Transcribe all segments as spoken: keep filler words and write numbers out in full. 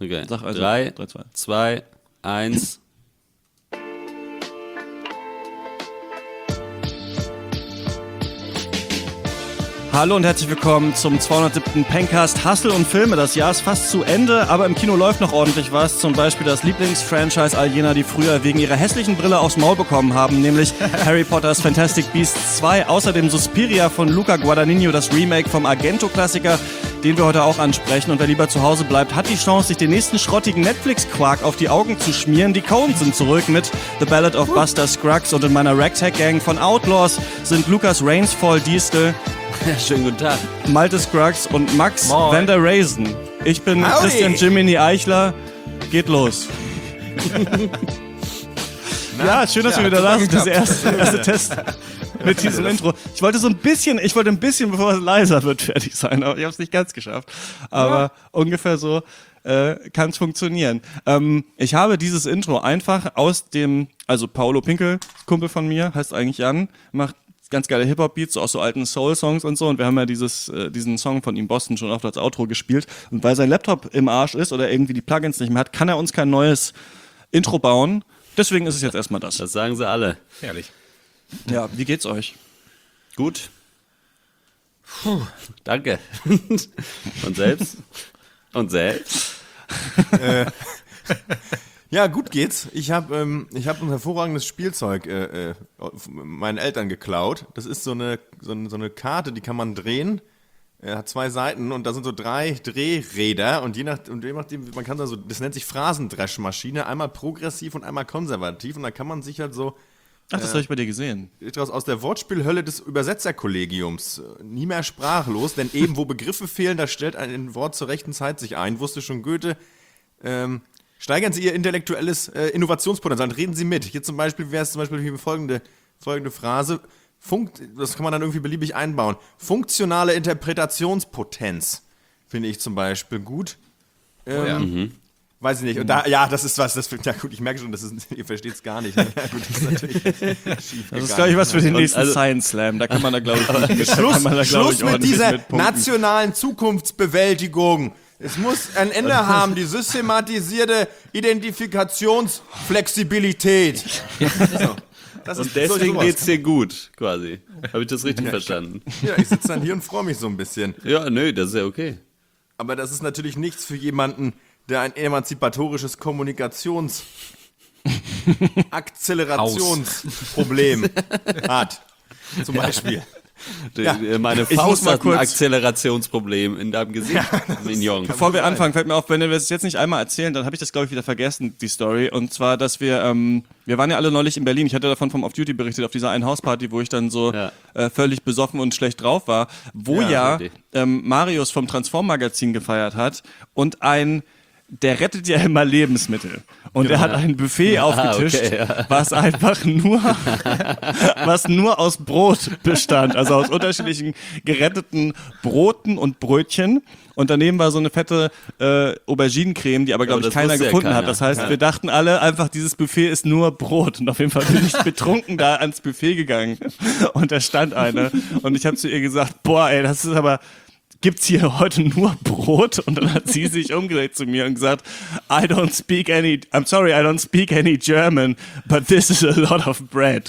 Okay. Sag also drei, drei, zwei. zwei, eins. Hallo und herzlich willkommen zum zweihundertsiebten Pencast Hustle und Filme. Das Jahr ist fast zu Ende, aber im Kino läuft noch ordentlich was. Zum Beispiel das Lieblingsfranchise all jener, die früher wegen ihrer hässlichen Brille aufs Maul bekommen haben, nämlich Harry Potter's Fantastic Beasts zwei. Außerdem Suspiria von Luca Guadagnino, das Remake vom Argento-Klassiker, den wir heute auch ansprechen. Und wer lieber zu Hause bleibt, hat die Chance, sich den nächsten schrottigen Netflix-Quark auf die Augen zu schmieren. Die Coens sind zurück mit The Ballad of Buster Scruggs und in meiner Ragtag-Gang von Outlaws sind Lucas Rainsfall Diestel, Ja, schönen guten Tag. Malte Scruggs und Max Moin. van der Raisin. Ich bin Howdy. Christian Jiminy Eichler. Geht los. Ja, schön, dass Ja, wir wieder da hat sind. super Das erste, erste Test mit diesem Intro. Ich wollte so ein bisschen, ich wollte ein bisschen, bevor es leiser wird, fertig sein, aber ich habe es nicht ganz geschafft. Aber ja. ungefähr so äh, kann es funktionieren. Ähm, ich habe dieses Intro einfach aus dem, also Paolo Pinkel, Kumpel von mir, heißt eigentlich Jan, macht ganz geile Hip-Hop-Beats, so aus so alten Soul-Songs und so. Und wir haben ja dieses, äh, diesen Song von ihm, Boston, schon oft als Outro gespielt. Und weil sein Laptop im Arsch ist oder irgendwie die Plugins nicht mehr hat, kann er uns kein neues Intro bauen. Deswegen ist es jetzt erstmal das. Das sagen sie alle. Herrlich. Ja, wie geht's euch? Gut. Puh, danke. Und selbst? Und selbst? äh, ja, gut geht's. Ich habe ähm, ich hab ein hervorragendes Spielzeug äh, äh, meinen Eltern geklaut. Das ist so eine, so eine, so eine Karte, die kann man drehen. Er hat zwei Seiten und da sind so drei Drehräder und je nach, und je nachdem, man kann da so, das nennt sich Phrasendreschmaschine, einmal progressiv und einmal konservativ und da kann man sich halt so Ach, das äh, habe ich bei dir gesehen. Aus, aus der Wortspielhölle des Übersetzerkollegiums nie mehr sprachlos, denn eben wo Begriffe fehlen, da stellt ein Wort zur rechten Zeit sich ein, wusste schon Goethe. Ähm, steigern Sie Ihr intellektuelles äh, Innovationspotenzial, reden Sie mit. Hier zum Beispiel wäre es zum Beispiel hier folgende, folgende Phrase. Funkt, das kann man dann irgendwie beliebig einbauen. Funktionale Interpretationspotenz finde ich zum Beispiel gut. Ähm, Oh ja. Mhm. Weiß ich nicht. Und da, ja, das ist was, das ja gut, ich merke schon, das ist, ihr versteht es gar nicht. Ja, gut, das ist natürlich schief. Das ist, glaube ich, was für den nächsten also, Science Slam. Da kann man da, glaube ich, Schluss, man da, Schluss ich, mit dieser mit nationalen Zukunftsbewältigung. Es muss ein Ende haben, die systematisierte Identifikationsflexibilität. So. Das und ist deswegen so geht's dir gut, quasi. Habe ich das richtig ja, verstanden? Ja, ich sitze dann hier und freue mich so ein bisschen. Ja, nö, das ist ja okay. Aber das ist natürlich nichts für jemanden, der ein emanzipatorisches Kommunikations- Akzelerationsproblem hat. Zum Beispiel. Die, Ja. Meine Ich muss Faust mal hat ein kurz- Akzelerationsproblem in deinem Gesicht, Mignon. Bevor wir anfangen, fällt mir auf, wenn wir es jetzt nicht einmal erzählen, dann habe ich das, glaube ich, wieder vergessen, die Story. Und zwar, dass wir, ähm, wir waren ja alle neulich in Berlin. Ich hatte davon vom Off-Duty berichtet, auf dieser einen Hausparty, wo ich dann so Ja. äh, völlig besoffen und schlecht drauf war. Wo Ja, ja, richtig. ähm, Marius vom Transform-Magazin gefeiert hat und ein, der rettet ja immer Lebensmittel. Und er hat ein Buffet aufgetischt, okay, ja. was einfach nur, was nur aus Brot bestand. Also aus unterschiedlichen geretteten Broten und Brötchen. Und daneben war so eine fette äh, Auberginencreme, die aber, glaube Ja, ich, das keiner wusste ja gefunden hat. keiner. Das heißt, Ja. wir dachten alle einfach, dieses Buffet ist nur Brot. Und auf jeden Fall bin ich betrunken da ans Buffet gegangen. Und da stand eine. Und ich habe zu ihr gesagt, boah, ey, das ist aber... Gibt's hier heute nur Brot? Und dann hat sie sich umgedreht zu mir und gesagt, I don't speak any, I'm sorry, I don't speak any German, but this is a lot of bread.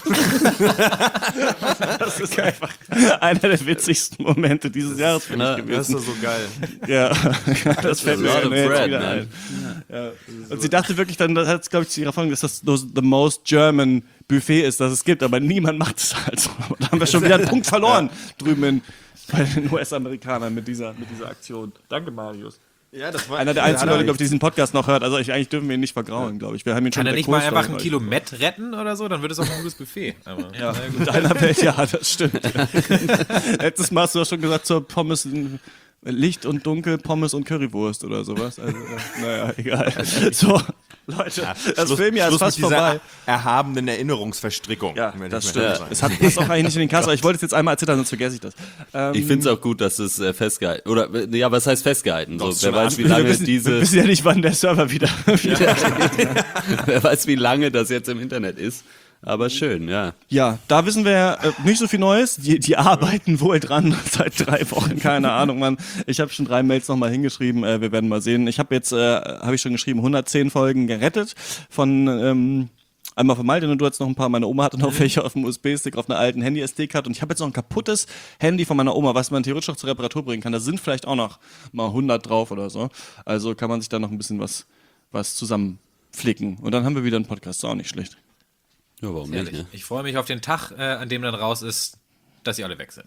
Das ist einfach einer der witzigsten Momente dieses Jahres für mich Ja, Das ist gewesen. doch so geil. Ja, das fällt mir a lot of jetzt bread, wieder man. ein. Ja. Und sie dachte wirklich dann, das hat glaube ich zu ihrer Erfahrung, dass das the most German Buffet ist, das es gibt, aber niemand macht es halt so. Da haben wir schon wieder einen Punkt verloren drüben in, bei den U S-Amerikanern mit dieser, mit dieser Aktion. Danke, Marius. Ja, das war Einer der ja, einzigen hat er Leute, glaube ich, nicht. diesen Podcast noch hört. Also ich, eigentlich dürfen wir ihn nicht vergraulen, glaube ich. Wir haben ihn schon Kann er mit nicht der mal Co-Story einfach ein heute. Kilo Met retten oder so? Dann wird es auch ein gutes Buffet. Aber, Ja, in deiner Welt, ja, das stimmt. Letztes Mal hast du doch schon gesagt, zur Pommes Licht und Dunkel, Pommes und Currywurst oder sowas. Also, äh, naja, egal. So, Leute, das Schluss- Film ja ist Schluss fast mit dieser vorbei. erhabenen Erinnerungsverstrickung. Ja, wenn das ich mal stimmt. sagen. Es hat passt auch eigentlich nicht in den Kasten, aber ich wollte es jetzt einmal erzählen, sonst vergesse ich das. Ähm, Ich finde es auch gut, dass es äh, festgehalten, oder, äh, ja, was heißt festgehalten? So, ist wer schon weiß, wie wir, lange wissen, wir diese, wissen ja nicht, wann der Server wieder... wieder wer weiß, wie lange das jetzt im Internet ist. Aber schön, ja. Ja, da wissen wir äh, nicht so viel Neues. Die, die arbeiten wohl dran seit drei Wochen, keine Ahnung, Mann. Ich habe schon drei Mails nochmal hingeschrieben, äh, wir werden mal sehen. Ich habe jetzt, äh, habe ich schon geschrieben, hundertzehn Folgen gerettet von, ähm, einmal von Malte und du hattest noch ein paar. Meine Oma hatte noch welche auf dem U S B-Stick auf einer alten Handy-S D-Karte und ich habe jetzt noch ein kaputtes Handy von meiner Oma, was man theoretisch auch zur Reparatur bringen kann. Da sind vielleicht auch noch mal hundert drauf oder so. Also kann man sich da noch ein bisschen was, was zusammenflicken. Und dann haben wir wieder einen Podcast, ist auch nicht schlecht. Ja, warum nicht, Ehrlich. ne? Ich freue mich auf den Tag, äh, an dem dann raus ist, dass sie alle weg sind.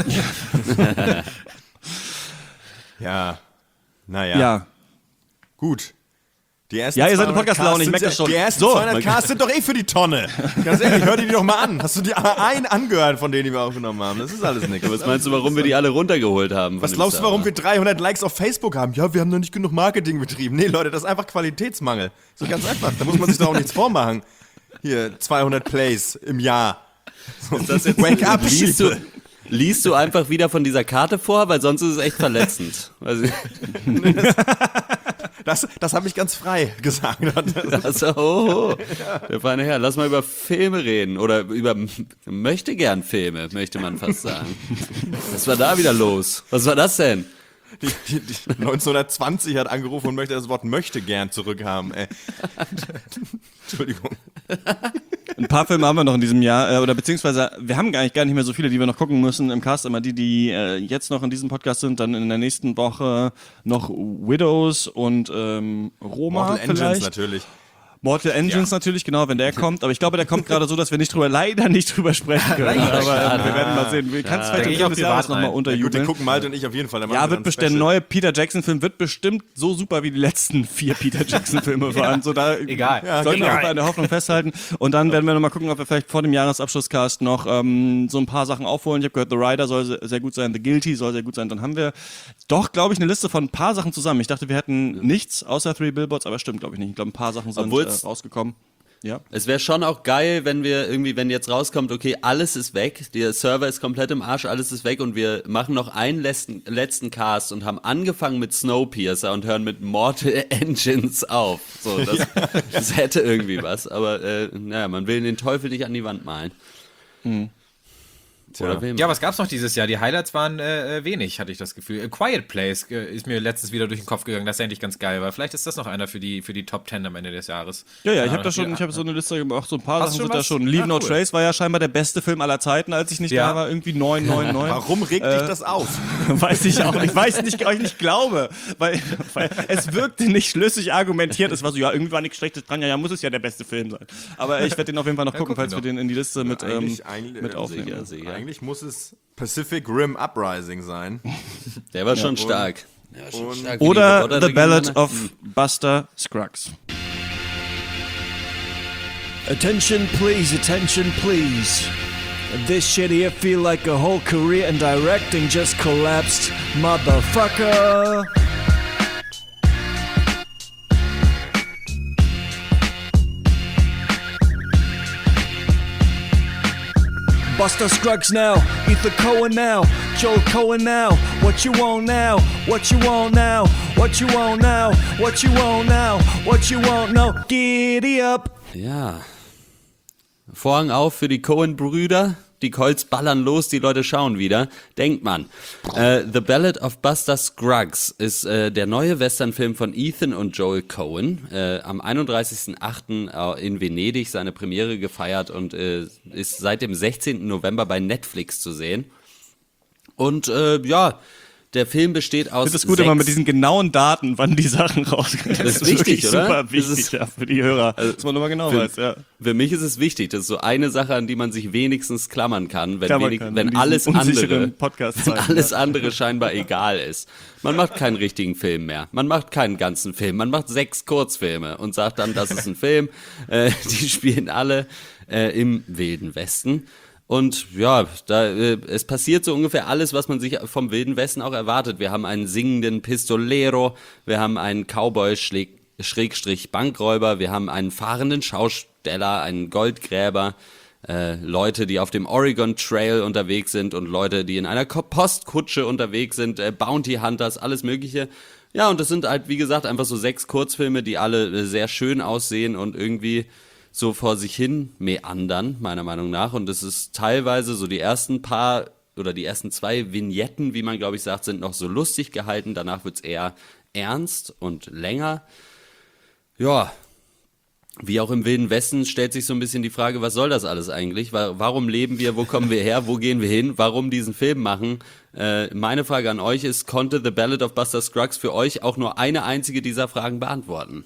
Ja, naja. Ja. Gut. Die ersten Ja, ihr seid eine zweihundert Podcast-Laune, ich Casts merke das sind- schon. Die ersten So, zweihundert mein Casts sind doch eh für die Tonne. Ganz ehrlich, hör die doch mal an. Hast du die einen angehört, von denen die wir aufgenommen haben? Das ist alles nichts. Was meinst du, warum wir die alle runtergeholt haben? von Was dem glaubst du, Server? warum wir dreihundert Likes auf Facebook haben? Ja, wir haben noch nicht genug Marketing betrieben. Nee, Leute, das ist einfach Qualitätsmangel. So ganz einfach. Da muss man sich doch auch nichts vormachen. Hier, zweihundert Plays im Jahr. So, wake up, Liest du, Sheeple. liest du einfach wieder von dieser Karte vor, weil sonst ist es echt verletzend. Also, Das, das habe ich ganz frei gesagt. also, oh, oh. Der feine Herr, lass mal über Filme reden. Oder über möchte gern Filme, möchte man fast sagen. Was war da wieder los? Was war das denn? Die, die, die neunzehnhundertzwanzig hat angerufen und möchte das Wort möchte gern zurückhaben. Ey. Entschuldigung. Ein paar Filme haben wir noch in diesem Jahr, äh, oder beziehungsweise wir haben gar nicht, gar nicht mehr so viele, die wir noch gucken müssen im Cast. Immer die, die äh, jetzt noch in diesem Podcast sind, dann in der nächsten Woche noch Widows und ähm, Roma Mortal vielleicht. Engines natürlich. Mortal Engines natürlich, genau, wenn der kommt. Aber ich glaube, der kommt gerade so, dass wir nicht drüber, leider nicht drüber sprechen können. Aber äh, wir werden mal sehen. Wir kannst Da vielleicht geh am ich Ende auf des die Jahres Warten nochmal ein. Ja, gut, unterjubeln. den gucken Malte und ich auf jeden Fall. Dann machen Ja, wir wird dann bestimmt, der Special. neue Peter Jackson-Film wird bestimmt so super wie die letzten vier Peter Jackson-Filme waren. So, da Egal. Ja, sollten wir genau. auf eine Hoffnung festhalten. Und dann werden wir nochmal gucken, ob wir vielleicht vor dem Jahresabschlusscast noch ähm, so ein paar Sachen aufholen. Ich habe gehört, The Rider soll se- sehr gut sein, The Guilty soll sehr gut sein. Dann haben wir doch, glaube ich, eine Liste von ein paar Sachen zusammen. Ich dachte, wir hätten nichts außer Three Billboards, aber stimmt, glaube ich nicht. Ich glaube, ein paar Sachen sind äh, Obwohl's- rausgekommen. Ja. Es wäre schon auch geil, wenn wir irgendwie, wenn jetzt rauskommt, okay, alles ist weg, der Server ist komplett im Arsch, alles ist weg und wir machen noch einen letzten, letzten Cast und haben angefangen mit Snowpiercer und hören mit Mortal Engines auf. So, das, das hätte irgendwie was, aber äh, naja, man will den Teufel nicht an die Wand malen. Oder will man? Ja, was gab's noch dieses Jahr? Die Highlights waren äh, wenig, hatte ich das Gefühl. A Quiet Place äh, ist mir letztens wieder durch den Kopf gegangen. Das ist endlich ganz geil, weil vielleicht ist das noch einer für die, für die Top Ten am Ende des Jahres. Ja, ja, ich Ja, habe da schon, ja. ich habe so eine Liste gemacht, so ein paar Hast Sachen du sind da was? schon. Leave Ah, No cool. Trace war ja scheinbar der beste Film aller Zeiten, als ich nicht Ja. da war, irgendwie neun neun neun. Warum regt dich das auf? Weiß ich auch nicht, weiß nicht, ob ich nicht glaube, weil, weil es wirkte nicht schlüssig argumentiert. Es war so, ja, irgendwie war nichts Schlechtes dran, ja, ja, muss es ja der beste Film sein. Aber ich werde den auf jeden Fall noch gucken, gucken falls wir wir den in die Liste mit, ähm, Eigentlich, eigentlich, mit äh, aufnehmen. sicher, sicher. Eigentlich muss es Pacific Rim Uprising sein. Der war schon stark. Der war schon und- stark, wie die Oder Roboter The Ballad gegeneinander- of Buster Scruggs. Attention please, attention please. This shit here feel like a whole career in directing just collapsed, motherfucker. Buster Scruggs now, Ethan Cohen now, Joel Cohen now. What you want now? What you want now? What you want now? What you want now? What you want now? Giddy up. Ja. Vorhang auf für die Coen-Brüder. Die Colts ballern los, die Leute schauen wieder. Denkt man. Äh, The Ballad of Buster Scruggs ist äh, der neue Westernfilm von Ethan und Joel Coen. Äh, am einunddreißigsten achten in Venedig seine Premiere gefeiert und äh, ist seit dem sechzehnten November bei Netflix zu sehen. Und äh, ja, der Film besteht aus Ich finde es gut, sechs immer mit diesen genauen Daten, wann die Sachen rauskommen. Das ist wichtig, wirklich oder? Super Das wichtig, ist- ja, für die Hörer. dass man immer genau Für, weiß, ja. für mich ist es wichtig. Das ist so eine Sache, an die man sich wenigstens klammern kann, wenn, Klammern wenig, kann, in wenn diesen alles unsicheren andere, Podcast-Zeiten, wenn alles ja. andere scheinbar egal ist. Man macht keinen richtigen Film mehr. Man macht keinen ganzen Film. Man macht sechs Kurzfilme und sagt dann, das ist ein Film. Äh, die spielen alle äh, im Wilden Westen. Und ja, da, äh, es passiert so ungefähr alles, was man sich vom Wilden Westen auch erwartet. Wir haben einen singenden Pistolero, wir haben einen Cowboy schläg, Schrägstrich Bankräuber, wir haben einen fahrenden Schausteller, einen Goldgräber, äh, Leute, die auf dem Oregon Trail unterwegs sind und Leute, die in einer Ko- Postkutsche unterwegs sind, äh, Bounty Hunters, alles Mögliche. Ja, und das sind halt, wie gesagt, einfach so sechs Kurzfilme, die alle äh, sehr schön aussehen und irgendwie so vor sich hin meandern, meiner Meinung nach. Und es ist teilweise so die ersten paar oder die ersten zwei Vignetten, wie man, glaube ich, sagt, sind noch so lustig gehalten. Danach wird es eher ernst und länger. Ja, wie auch im Wilden Westen stellt sich so ein bisschen die Frage, was soll das alles eigentlich? Warum leben wir, wo kommen wir her, wo gehen wir hin, warum diesen Film machen? Äh, meine Frage an euch ist, konnte The Ballad of Buster Scruggs für euch auch nur eine einzige dieser Fragen beantworten?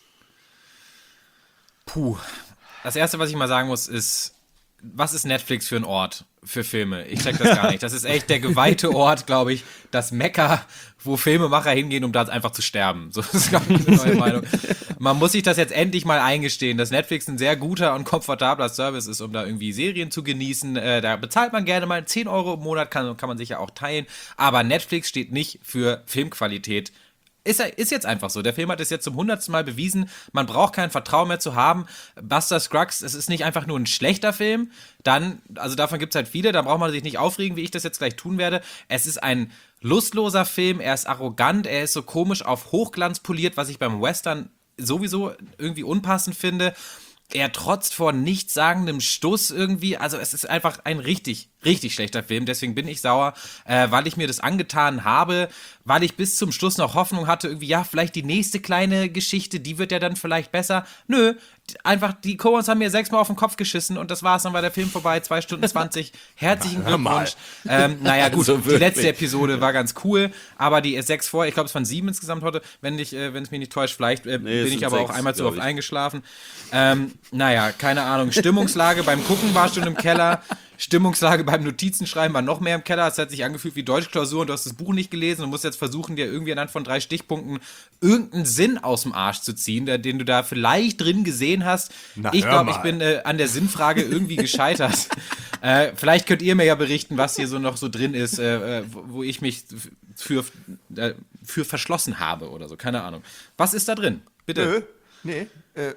Puh. Das Erste, was ich mal sagen muss, ist, was ist Netflix für ein Ort für Filme? Ich check das gar nicht. Das ist echt der geweihte Ort, glaube ich, das Mekka, wo Filmemacher hingehen, um da einfach zu sterben. So ist, glaube ich, eine neue Meinung. Man muss sich das jetzt endlich mal eingestehen, dass Netflix ein sehr guter und komfortabler Service ist, um da irgendwie Serien zu genießen. Äh, da bezahlt man gerne mal zehn Euro im Monat, kann, kann man sich ja auch teilen. Aber Netflix steht nicht für Filmqualität. Ist, ist jetzt einfach so. Der Film hat es jetzt zum hundertsten Mal bewiesen. Man braucht kein Vertrauen mehr zu haben. Buster Scruggs, es ist nicht einfach nur ein schlechter Film. Dann, also davon gibt es halt viele, da braucht man sich nicht aufregen, wie ich das jetzt gleich tun werde. Es ist ein lustloser Film, er ist arrogant, er ist so komisch auf Hochglanz poliert, was ich beim Western sowieso irgendwie unpassend finde. Er trotzt vor nichtssagendem Stuss irgendwie, also es ist einfach ein richtig, richtig schlechter Film, deswegen bin ich sauer, äh, weil ich mir das angetan habe, weil ich bis zum Schluss noch Hoffnung hatte, irgendwie, ja, vielleicht die nächste kleine Geschichte, die wird ja dann vielleicht besser. Nö, einfach, die Coens haben mir sechsmal auf den Kopf geschissen und das war's, dann war der Film vorbei, zwei Stunden zwanzig, herzlichen Glückwunsch. Ähm, naja, gut, Also die letzte Episode war ganz cool, aber die sechs vor, ich glaube, es waren sieben insgesamt heute, wenn ich, äh, wenn es mich nicht täuscht, vielleicht äh, Nee, es bin ich sind aber sechs, auch einmal zu glaub oft ich. eingeschlafen. Ähm, naja, keine Ahnung, Stimmungslage beim Gucken war schon im Keller, Stimmungslage beim Notizenschreiben war noch mehr im Keller. Es hat sich angefühlt wie Deutschklausur und du hast das Buch nicht gelesen und musst jetzt versuchen, dir irgendwie anhand von drei Stichpunkten irgendeinen Sinn aus dem Arsch zu ziehen, der, den du da vielleicht drin gesehen hast. Na, ich hör glaube, mal. ich bin äh, an der Sinnfrage irgendwie gescheitert. äh, vielleicht könnt ihr mir ja berichten, was hier so noch so drin ist, äh, äh, wo wo ich mich für, äh, für verschlossen habe oder so. Keine Ahnung. Was ist da drin? Bitte. Nö, nee, äh,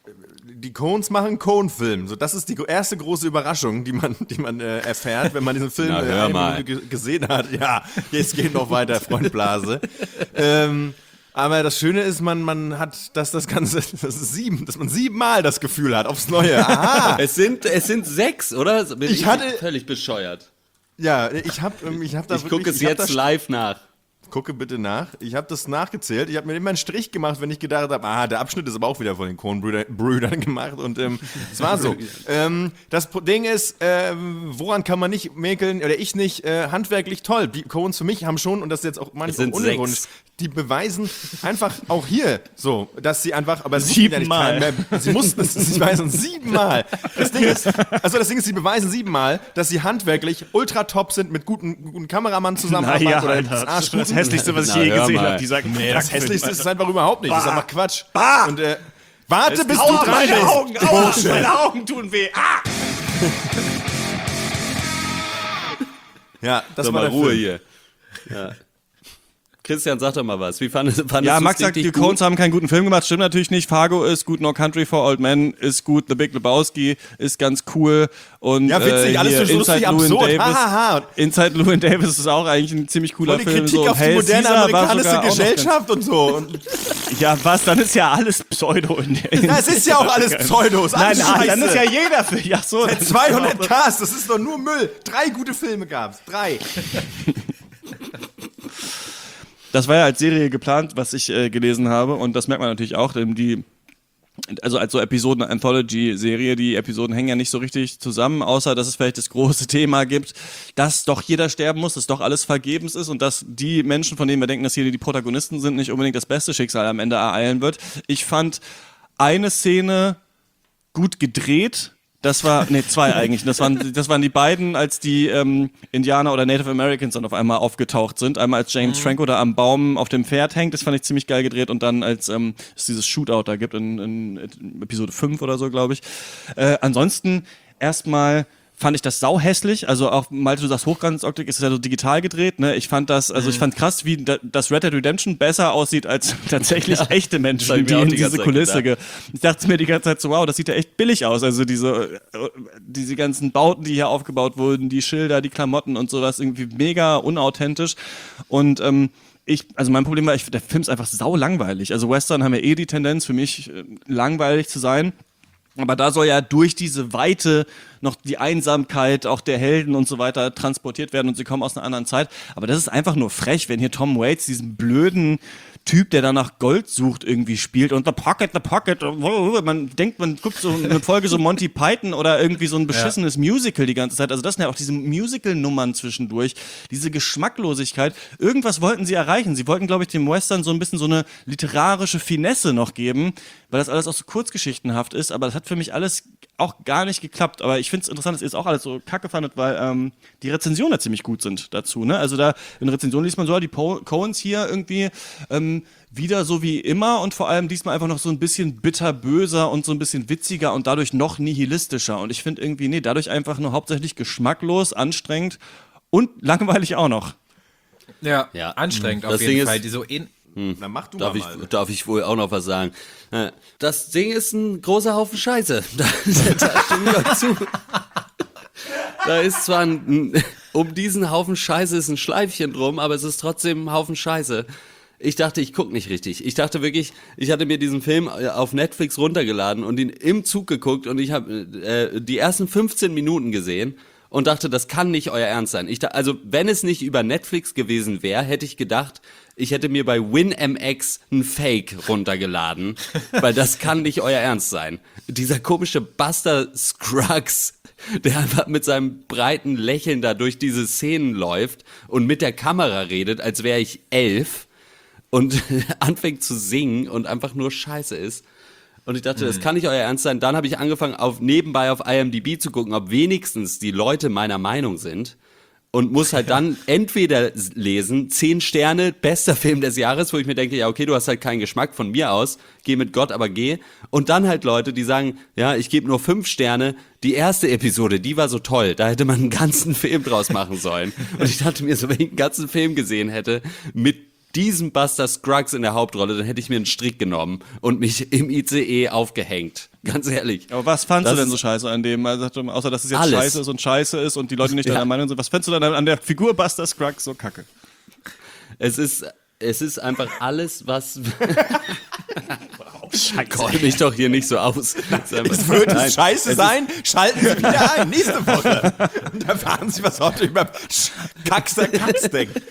die Coens machen einen Coen-Film. So, das ist die erste große Überraschung, die man, die man äh, erfährt, wenn man diesen Film Na, äh, hör eine mal. Minute ge- gesehen hat. Ja, jetzt geht noch weiter, Freund Blase. ähm, aber das Schöne ist, man, man hat, dass das Ganze, das ist sieben, dass man siebenmal das Gefühl hat, aufs Neue. Aha! Es sind, es sind sechs, oder? Bin Ich hatte- völlig bescheuert. Ja, ich hab, ähm, ich hab da Ich wirklich, gucke es ich hab jetzt da live nach. Gucke bitte nach. Ich habe das nachgezählt. Ich habe mir immer einen Strich gemacht, wenn ich gedacht habe, ah, der Abschnitt ist aber auch wieder von den Coen-Brüdern gemacht. Und ähm, es war so. ähm, das Pro- Ding ist, ähm, woran kann man nicht mäkeln, oder ich nicht, äh, handwerklich toll. Die Coens für mich haben schon, und das ist jetzt auch manchmal sind unironisch, sechs. die beweisen einfach auch hier so, dass sie einfach, aber sie mussten ja nicht Siebenmal. keinen mehr, sie mussten es, sie beweisen siebenmal. Das Ding ist, also das Ding ist, sie beweisen siebenmal, dass sie handwerklich ultra top sind, mit guten, guten Kameramann zusammenarbeiten Naja, oder Alter, das das Arsch ist das Hässlichste, was ich je Na, hör gesehen mal. habe. Dieser Nee, das Kackfilm, Hässlichste ist es Alter. einfach überhaupt nicht. Das ist Bah. einfach Quatsch. Bah. Und äh, warte, bis du Aua, dran meine bist. Augen, aua, meine Augen tun weh. Ah! Ja, das Sag war mal der Ruhe Film. hier. Ja. Christian, sag doch mal was. Wie fandest, fandest Ja, du's Max sagt, richtig die Coens haben keinen guten Film gemacht. Stimmt natürlich nicht. Fargo ist gut, No Country for Old Men ist gut, The Big Lebowski ist ganz cool. Und, Ja, witzig, äh, alles hier so lustig, Inside Llewyn absurd. Davis, Hahaha. Inside Llewyn Davis ist auch eigentlich ein ziemlich cooler Voll die Film. Kritik so. Und auf die Hail moderne Caesar war amerikanische sogar auch noch Gesellschaft und so. Und, Ganz, ja, was? Dann ist ja alles Pseudo. In der, ja, es ist ja auch alles Pseudos. Nein, Alles nein, dann ist Scheiße. ja jeder für. Ja, so. dann ist zweihundert auch- Casts, das ist doch nur Müll. Drei gute Filme gab's. Drei. Das war ja als Serie geplant, was ich äh, gelesen habe. Und das merkt man natürlich auch. Denn die, also als so Episoden-Anthology-Serie, die Episoden hängen ja nicht so richtig zusammen, außer dass es vielleicht das große Thema gibt, dass doch jeder sterben muss, dass doch alles vergebens ist und dass die Menschen, von denen wir denken, dass hier die Protagonisten sind, nicht unbedingt das beste Schicksal am Ende ereilen wird. Ich fand eine Szene gut gedreht. Das war, nee, zwei eigentlich. Das waren, das waren die beiden, als die ähm, Indianer oder Native Americans dann auf einmal aufgetaucht sind. Einmal als James Franco da am Baum auf dem Pferd hängt, das fand ich ziemlich geil gedreht. Und dann als ähm, es dieses Shootout da gibt in, in Episode fünf oder so, glaube ich. Äh, ansonsten erstmal fand ich das sauhässlich, also auch, Malte, du sagst Hochglanzoptik, ist ja so digital gedreht, ne? Ich fand das, also ich fand krass, wie da, das Red Dead Redemption besser aussieht als tatsächlich echte das Menschen, hab ich die mir auch in die diese ganze Zeit Kulisse gedacht. ge Ich dachte mir die ganze Zeit so, wow, das sieht ja echt billig aus, also diese, äh, diese ganzen Bauten, die hier aufgebaut wurden, die Schilder, die Klamotten und sowas, irgendwie mega unauthentisch und ähm, ich, also mein Problem war, ich, der Film ist einfach sau langweilig, also Western haben ja eh die Tendenz für mich, äh, langweilig zu sein. Aber da soll ja durch diese Weite noch die Einsamkeit auch der Helden und so weiter transportiert werden und sie kommen aus einer anderen Zeit. Aber das ist einfach nur frech, wenn hier Tom Waits diesen blöden Typ, der da nach Gold sucht, irgendwie spielt und The Pocket, The Pocket. Man denkt, man guckt so eine Folge so Monty Python oder irgendwie so ein beschissenes ja. Musical die ganze Zeit. Also das sind ja auch diese Musical-Nummern zwischendurch, diese Geschmacklosigkeit. Irgendwas wollten sie erreichen. Sie wollten, glaube ich, dem Western so ein bisschen so eine literarische Finesse noch geben, weil das alles auch so kurzgeschichtenhaft ist. Aber das hat für mich alles auch gar nicht geklappt. Aber ich finde es interessant, dass ihr es auch alles so kacke fandet, weil ähm, die Rezensionen ja ziemlich gut sind dazu. Ne? Also da in Rezensionen liest man so, die po- Coens hier irgendwie ähm, wieder so wie immer und vor allem diesmal einfach noch so ein bisschen bitterböser und so ein bisschen witziger und dadurch noch nihilistischer. Und ich finde irgendwie, nee, dadurch einfach nur hauptsächlich geschmacklos, anstrengend und langweilig auch noch. Ja, Ja. anstrengend Das auf Ding jeden ist- Fall. Die so in, Na, mach du Darf mal. ich, mal. darf ich wohl auch noch was sagen? Äh, Das Ding ist ein großer Haufen Scheiße. Da, da stimme ich euch zu. Da ist zwar ein, um diesen Haufen Scheiße ist ein Schleifchen drum, aber es ist trotzdem ein Haufen Scheiße. Ich dachte, ich gucke nicht richtig. Ich dachte wirklich, ich hatte mir diesen Film auf Netflix runtergeladen und ihn im Zug geguckt und ich habe äh, die ersten fünfzehn Minuten gesehen und dachte, das kann nicht euer Ernst sein. Ich da, also, wenn es nicht über Netflix gewesen wäre, hätte ich gedacht, ich hätte mir bei WinMX ein Fake runtergeladen, weil das kann nicht euer Ernst sein. Dieser komische Buster Scruggs, der einfach mit seinem breiten Lächeln da durch diese Szenen läuft und mit der Kamera redet, als wäre ich elf und anfängt zu singen und einfach nur scheiße ist. Und ich dachte, das kann nicht euer Ernst sein. Dann habe ich angefangen, auf, nebenbei auf I M D B zu gucken, ob wenigstens die Leute meiner Meinung sind. Und muss halt dann entweder lesen, zehn Sterne, bester Film des Jahres, wo ich mir denke, ja okay, du hast halt keinen Geschmack von mir aus, geh mit Gott, aber geh. Und dann halt Leute, die sagen, ja, ich gebe nur fünf Sterne, die erste Episode, die war so toll, da hätte man einen ganzen Film draus machen sollen. Und ich dachte mir so, wenn ich einen ganzen Film gesehen hätte, mit diesem Buster Scruggs in der Hauptrolle, dann hätte ich mir einen Strick genommen und mich im I C E aufgehängt. Ganz ehrlich. Aber was fandst Das du denn so ist- scheiße an dem? Also, außer, dass es jetzt Alles. scheiße ist und scheiße ist und die Leute nicht Ja. deiner Meinung sind. Was fandst du denn an der Figur Buster Scruggs so kacke? Es ist, es ist einfach alles, was... Call mich doch hier nicht so aus. Es wird Nein, es scheiße es sein, schalten Sie wieder ein, nächste Woche. Und da erfahren Sie, was heute über Kaxer Kax denkt.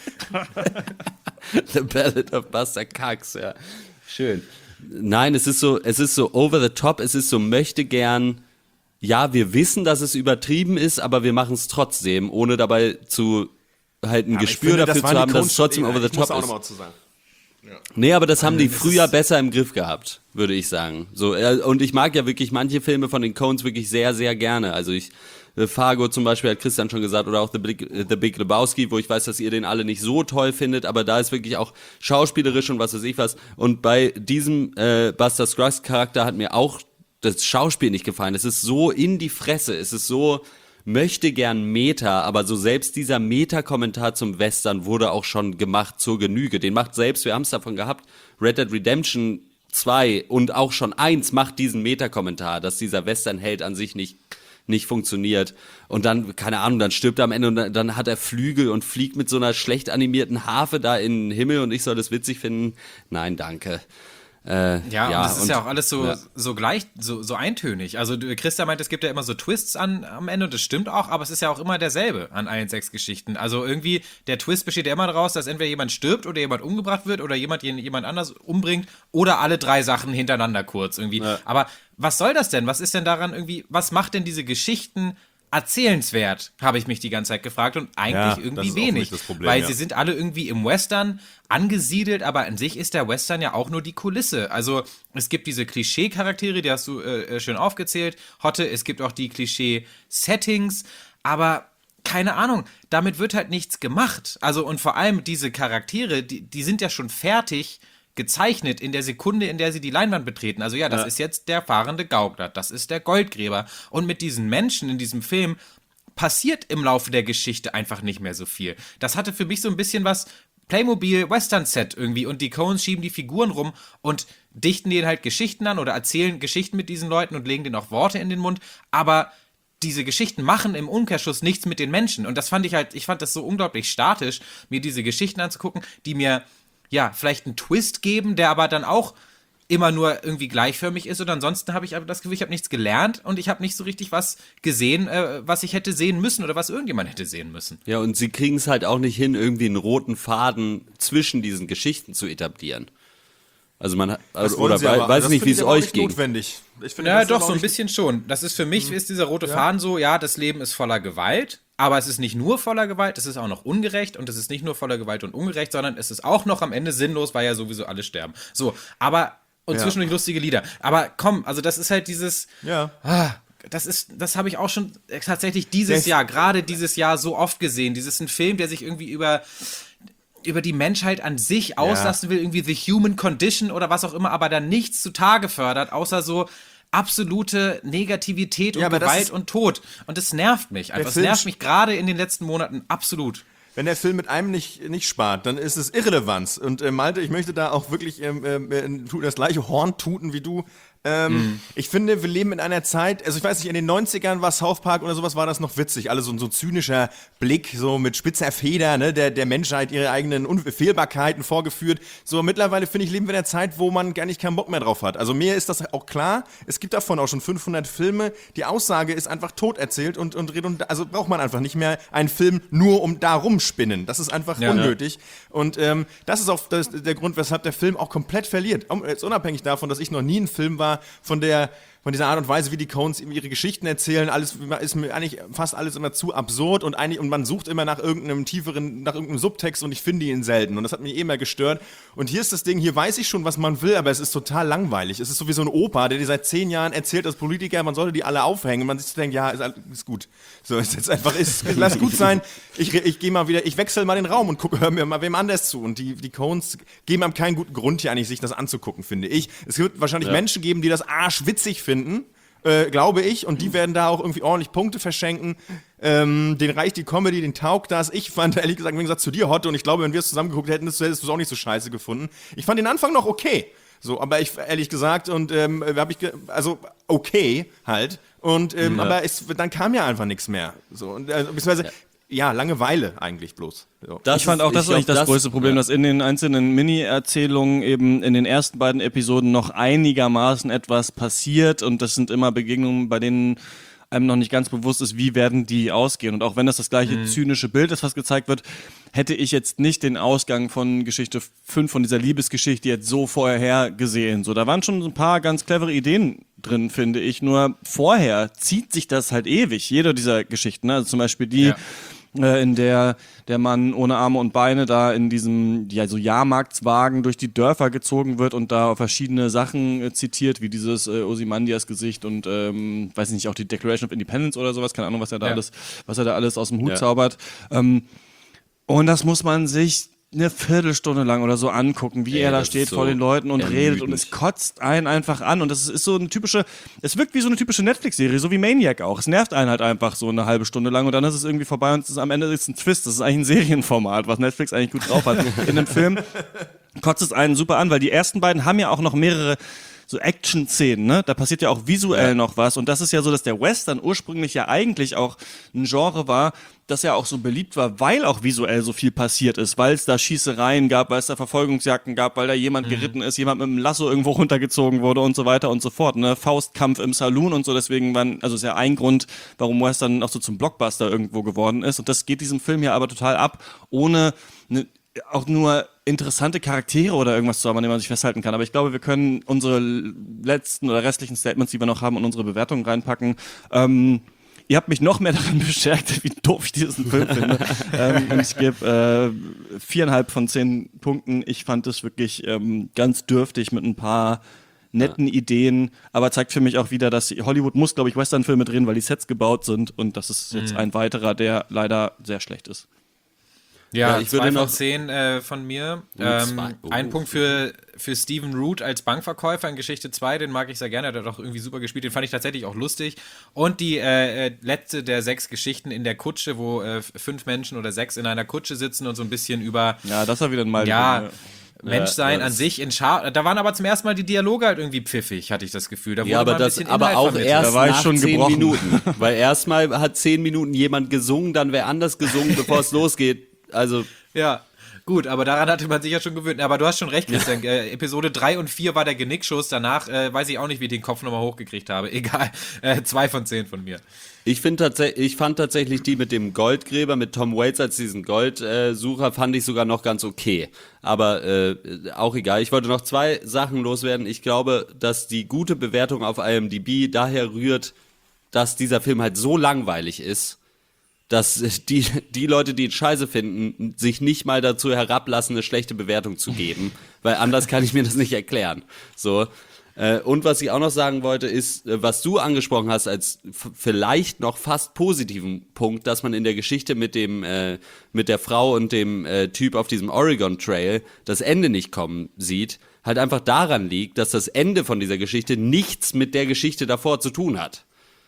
The Ballad of Buster Scruggs, ja. Schön. Nein, es ist so, es ist so over the top, es ist so möchte gern, ja, wir wissen, dass es übertrieben ist, aber wir machen es trotzdem, ohne dabei zu halt ein Gespür dafür zu haben, dass es trotzdem over the ich muss top auch ist. noch mal zu sagen. Nee, aber das haben die früher besser im Griff gehabt, würde ich sagen. So, äh, und ich mag ja wirklich manche Filme von den Coens wirklich sehr, sehr gerne. Also ich, äh, Fargo zum Beispiel hat Christian schon gesagt, oder auch The Big, äh, The Big Lebowski, wo ich weiß, dass ihr den alle nicht so toll findet, aber da ist wirklich auch schauspielerisch und was weiß ich was. Und bei diesem äh, Buster Scruggs Charakter hat mir auch das Schauspiel nicht gefallen. Es ist so in die Fresse, es ist so möchte gern Meta, aber so selbst dieser Meta-Kommentar zum Western wurde auch schon gemacht zur Genüge. Den macht selbst, wir haben es davon gehabt, Red Dead Redemption zwei und auch schon eins macht diesen Meta-Kommentar, dass dieser Western-Held an sich nicht nicht funktioniert. Und dann, keine Ahnung, dann stirbt er am Ende und dann, dann hat er Flügel und fliegt mit so einer schlecht animierten Harfe da in den Himmel und ich soll das witzig finden. Nein, danke. Äh, Ja, ja, und das ist und- ja auch alles so, ja. so gleich, so, so eintönig. Also du- Christa meint, es gibt ja immer so Twists an, am Ende und das stimmt auch, aber es ist ja auch immer derselbe an allen sechs Geschichten. Also irgendwie, der Twist besteht ja immer daraus, dass entweder jemand stirbt oder jemand umgebracht wird oder jemand jen- jemand anders umbringt oder alle drei Sachen hintereinander kurz irgendwie. Aber was soll das denn? Was ist denn daran irgendwie, was macht denn diese Geschichten erzählenswert, habe ich mich die ganze Zeit gefragt und eigentlich Ja, das irgendwie ist wenig, offensichtlich das Problem, weil ja. sie sind alle irgendwie im Western angesiedelt, aber an sich ist der Western ja auch nur die Kulisse. Also es gibt diese Klischee-Charaktere, die hast du äh, schön aufgezählt, Hotte, es gibt auch die Klischee-Settings, aber keine Ahnung, damit wird halt nichts gemacht. Also und vor allem diese Charaktere, die, die sind ja schon fertig gezeichnet in der Sekunde, in der sie die Leinwand betreten. Also ja, das Ja. ist jetzt der fahrende Gaukler, das ist der Goldgräber. Und mit diesen Menschen in diesem Film passiert im Laufe der Geschichte einfach nicht mehr so viel. Das hatte für mich so ein bisschen was Playmobil Western Set irgendwie und die Coens schieben die Figuren rum und dichten denen halt Geschichten an oder erzählen Geschichten mit diesen Leuten und legen denen auch Worte in den Mund, aber diese Geschichten machen im Umkehrschluss nichts mit den Menschen und das fand ich halt, ich fand das so unglaublich statisch, mir diese Geschichten anzugucken, die mir ja vielleicht einen Twist geben, der aber dann auch immer nur irgendwie gleichförmig ist und ansonsten habe ich aber das Gefühl, ich habe nichts gelernt und ich habe nicht so richtig was gesehen, äh, was ich hätte sehen müssen oder was irgendjemand hätte sehen müssen. Ja, und sie kriegen es halt auch nicht hin, irgendwie einen roten Faden zwischen diesen Geschichten zu etablieren. Also man hat, Das oder wollen sie weiß, aber- weiß das nicht, wie finde es ich aber auch euch nicht ging. notwendig. Ich finde, Ja, das ist doch, aber so auch ein nicht- bisschen schon. Das ist für mich, ist dieser rote Faden so, ja, das Leben ist voller Gewalt, aber es ist nicht nur voller Gewalt, es ist auch noch ungerecht und es ist nicht nur voller Gewalt und ungerecht, sondern es ist auch noch am Ende sinnlos, weil ja sowieso alle sterben. So, aber, und Ja. zwischendurch lustige Lieder. Aber komm, also das ist halt dieses, Ja. ah, das ist, das habe ich auch schon tatsächlich dieses Das- Jahr, gerade dieses Jahr so oft gesehen. Dieses ist ein Film, der sich irgendwie über über die Menschheit an sich auslassen will, irgendwie The Human Condition oder was auch immer, aber dann nichts zutage fördert, außer so absolute Negativität und Ja, aber das Gewalt ist- und Tod. Und das nervt mich einfach. Das Film- nervt mich gerade in den letzten Monaten absolut. Wenn der Film mit einem nicht, nicht spart, dann ist es Irrelevanz. Und äh, Malte, ich möchte da auch wirklich ähm, ähm, tu- das gleiche Horn tuten wie du. Ähm, Mhm. Ich finde, wir leben in einer Zeit, also ich weiß nicht, in den neunzigern war South Park oder sowas, war das noch witzig. Alle so, so ein zynischer Blick, so mit spitzer Feder, ne, der, der Menschheit ihre eigenen Unfehlbarkeiten vorgeführt. So mittlerweile, finde ich, leben wir in einer Zeit, wo man gar nicht keinen Bock mehr drauf hat. Also mir ist das auch klar, es gibt davon auch schon fünfhundert Filme. Die Aussage ist einfach tot erzählt und, und redund- also braucht man einfach nicht mehr einen Film nur um da rumspinnen. Das ist einfach Ja. unnötig. Und ähm, das ist auch das, der Grund, weshalb der Film auch komplett verliert. Um, jetzt unabhängig davon, dass ich noch nie ein Film war, von der von dieser Art und Weise, wie die Coens ihre Geschichten erzählen, alles ist mir eigentlich fast alles immer zu absurd und eigentlich und man sucht immer nach irgendeinem tieferen, nach irgendeinem Subtext und ich finde ihn selten und das hat mich eh immer gestört. Und hier ist das Ding, hier weiß ich schon, was man will, aber es ist total langweilig. Es ist so wie so ein Opa, der dir seit zehn Jahren erzählt als Politiker, man sollte die alle aufhängen und man sich denkt, ja, ist, all- ist gut. So, ist jetzt einfach, ist, lass gut sein. Ich, re- ich gehe mal wieder, ich wechsle mal den Raum und gucke, hör mir mal wem anders zu. Und die, die Coens geben einem keinen guten Grund hier eigentlich, sich das anzugucken, finde ich. Es wird wahrscheinlich Menschen geben, die das arschwitzig finden, äh, glaube ich, und die werden da auch irgendwie ordentlich Punkte verschenken. Ähm, den reicht die Comedy, den taugt das. Ich fand, ehrlich gesagt, im Gegensatz zu dir, Hotte, und ich glaube, wenn wir es zusammen geguckt hätten, hättest du es auch nicht so scheiße gefunden. Ich fand den Anfang noch okay. So, aber ich, ehrlich gesagt, und ähm, habe ich, ge- also okay halt. Und, ähm, Ja. aber es, dann kam ja einfach nichts mehr. So, und, äh, beziehungsweise, ja. Langeweile eigentlich bloß. So. Das Ich fand auch, das ist glaub, eigentlich das, größte Problem, ja. dass in den einzelnen Mini-Erzählungen eben in den ersten beiden Episoden noch einigermaßen etwas passiert und das sind immer Begegnungen, bei denen einem noch nicht ganz bewusst ist, wie werden die ausgehen. Und auch wenn das das gleiche zynische Bild ist, was gezeigt wird, hätte ich jetzt nicht den Ausgang von Geschichte fünf, von dieser Liebesgeschichte jetzt so vorher gesehen. So, da waren schon so ein paar ganz clevere Ideen drin, finde ich. Nur vorher zieht sich das halt ewig, jede dieser Geschichten. Ne? Also zum Beispiel die, Ja. äh, in der der Mann ohne Arme und Beine da in diesem ja, so Jahrmarktswagen durch die Dörfer gezogen wird und da verschiedene Sachen äh, zitiert, wie dieses äh, Ozymandias-Gesicht und ähm, weiß ich nicht, auch die Declaration of Independence oder sowas, keine Ahnung, was er da Ja. alles, was er da alles aus dem Hut Ja. zaubert. Ähm, und das muss man sich eine Viertelstunde lang oder so angucken, wie Ey, er da das steht ist vor so den Leuten und redet und ermüdend. es kotzt einen einfach an und das ist so eine typische, es wirkt wie so eine typische Netflix-Serie, so wie Maniac auch. Es nervt einen halt einfach so eine halbe Stunde lang und dann ist es irgendwie vorbei und es ist, am Ende ist ein Twist. Das ist eigentlich ein Serienformat, was Netflix eigentlich gut drauf hat. In einem Film kotzt es einen super an, weil die ersten beiden haben ja auch noch mehrere so Action-Szenen, ne? Da passiert ja auch visuell noch was und das ist ja so, dass der Western ursprünglich ja eigentlich auch ein Genre war, das ja auch so beliebt war, weil auch visuell so viel passiert ist, weil es da Schießereien gab, weil es da Verfolgungsjagden gab, weil da jemand geritten ist, jemand mit einem Lasso irgendwo runtergezogen wurde und so weiter und so fort, ne? Faustkampf im Saloon und so, deswegen waren, also ist ja ein Grund, warum Western auch so zum Blockbuster irgendwo geworden ist und das geht diesem Film ja aber total ab, ohne eine auch nur interessante Charaktere oder irgendwas zu haben, an dem man sich festhalten kann. Aber ich glaube, wir können unsere letzten oder restlichen Statements, die wir noch haben, in unsere Bewertung reinpacken. Ähm, ihr habt mich noch mehr daran bestärkt, wie doof ich diesen Film finde. ähm, und ich gebe äh, viereinhalb von zehn Punkten. Ich fand es wirklich ähm, ganz dürftig mit ein paar netten ja. Ideen, aber zeigt für mich auch wieder, dass Hollywood muss, glaube ich, Westernfilme drehen, weil die Sets gebaut sind und das ist jetzt Mhm. ein weiterer, der leider sehr schlecht ist. Ja, Ja, ich zwei würde von noch- zehn äh, von mir. Oh, Ähm, zwei. Oh. Ein Punkt für, für Stephen Root als Bankverkäufer in Geschichte zwei, den mag ich sehr gerne, der hat doch irgendwie super gespielt, den fand ich tatsächlich auch lustig. Und die äh, äh, letzte der sechs Geschichten in der Kutsche, wo äh, fünf Menschen oder sechs in einer Kutsche sitzen und so ein bisschen über Ja, das war wieder ein Mal. ja, Menschsein Ja, an das- sich in Schar. Da waren aber zum ersten Mal die Dialoge halt irgendwie pfiffig, hatte ich das Gefühl. Da wurde Ja, aber, mal ein das, bisschen aber Inhalt auch vermittelt. erst Da war ich nach schon zehn gebrochen. Minuten. Weil erstmal hat zehn Minuten jemand gesungen, dann wer anders gesungen, bevor es losgeht. Also, Ja, Gut, aber daran hatte man sich ja schon gewöhnt. Aber du hast schon recht, Christian. Ja. Äh, Episode drei und vier war der Genickschuss. Danach äh, weiß ich auch nicht, wie ich den Kopf nochmal hochgekriegt habe. Egal. Äh, zwei von zehn von mir. Ich, find tats- ich fand tatsächlich die mit dem Goldgräber, mit Tom Waits als diesen Goldsucher, fand ich sogar noch ganz okay. Aber äh, auch egal. Ich wollte noch zwei Sachen loswerden. Ich glaube, dass die gute Bewertung auf I M D B daher rührt, dass dieser Film halt so langweilig ist, dass die, die Leute, die ihn scheiße finden, sich nicht mal dazu herablassen, eine schlechte Bewertung zu geben. Weil anders kann ich mir das nicht erklären. So. Und was ich auch noch sagen wollte, ist, was du angesprochen hast als f- vielleicht noch fast positiven Punkt, dass man in der Geschichte mit dem, äh, mit der Frau und dem äh, Typ auf diesem Oregon Trail das Ende nicht kommen sieht, halt einfach daran liegt, dass das Ende von dieser Geschichte nichts mit der Geschichte davor zu tun hat.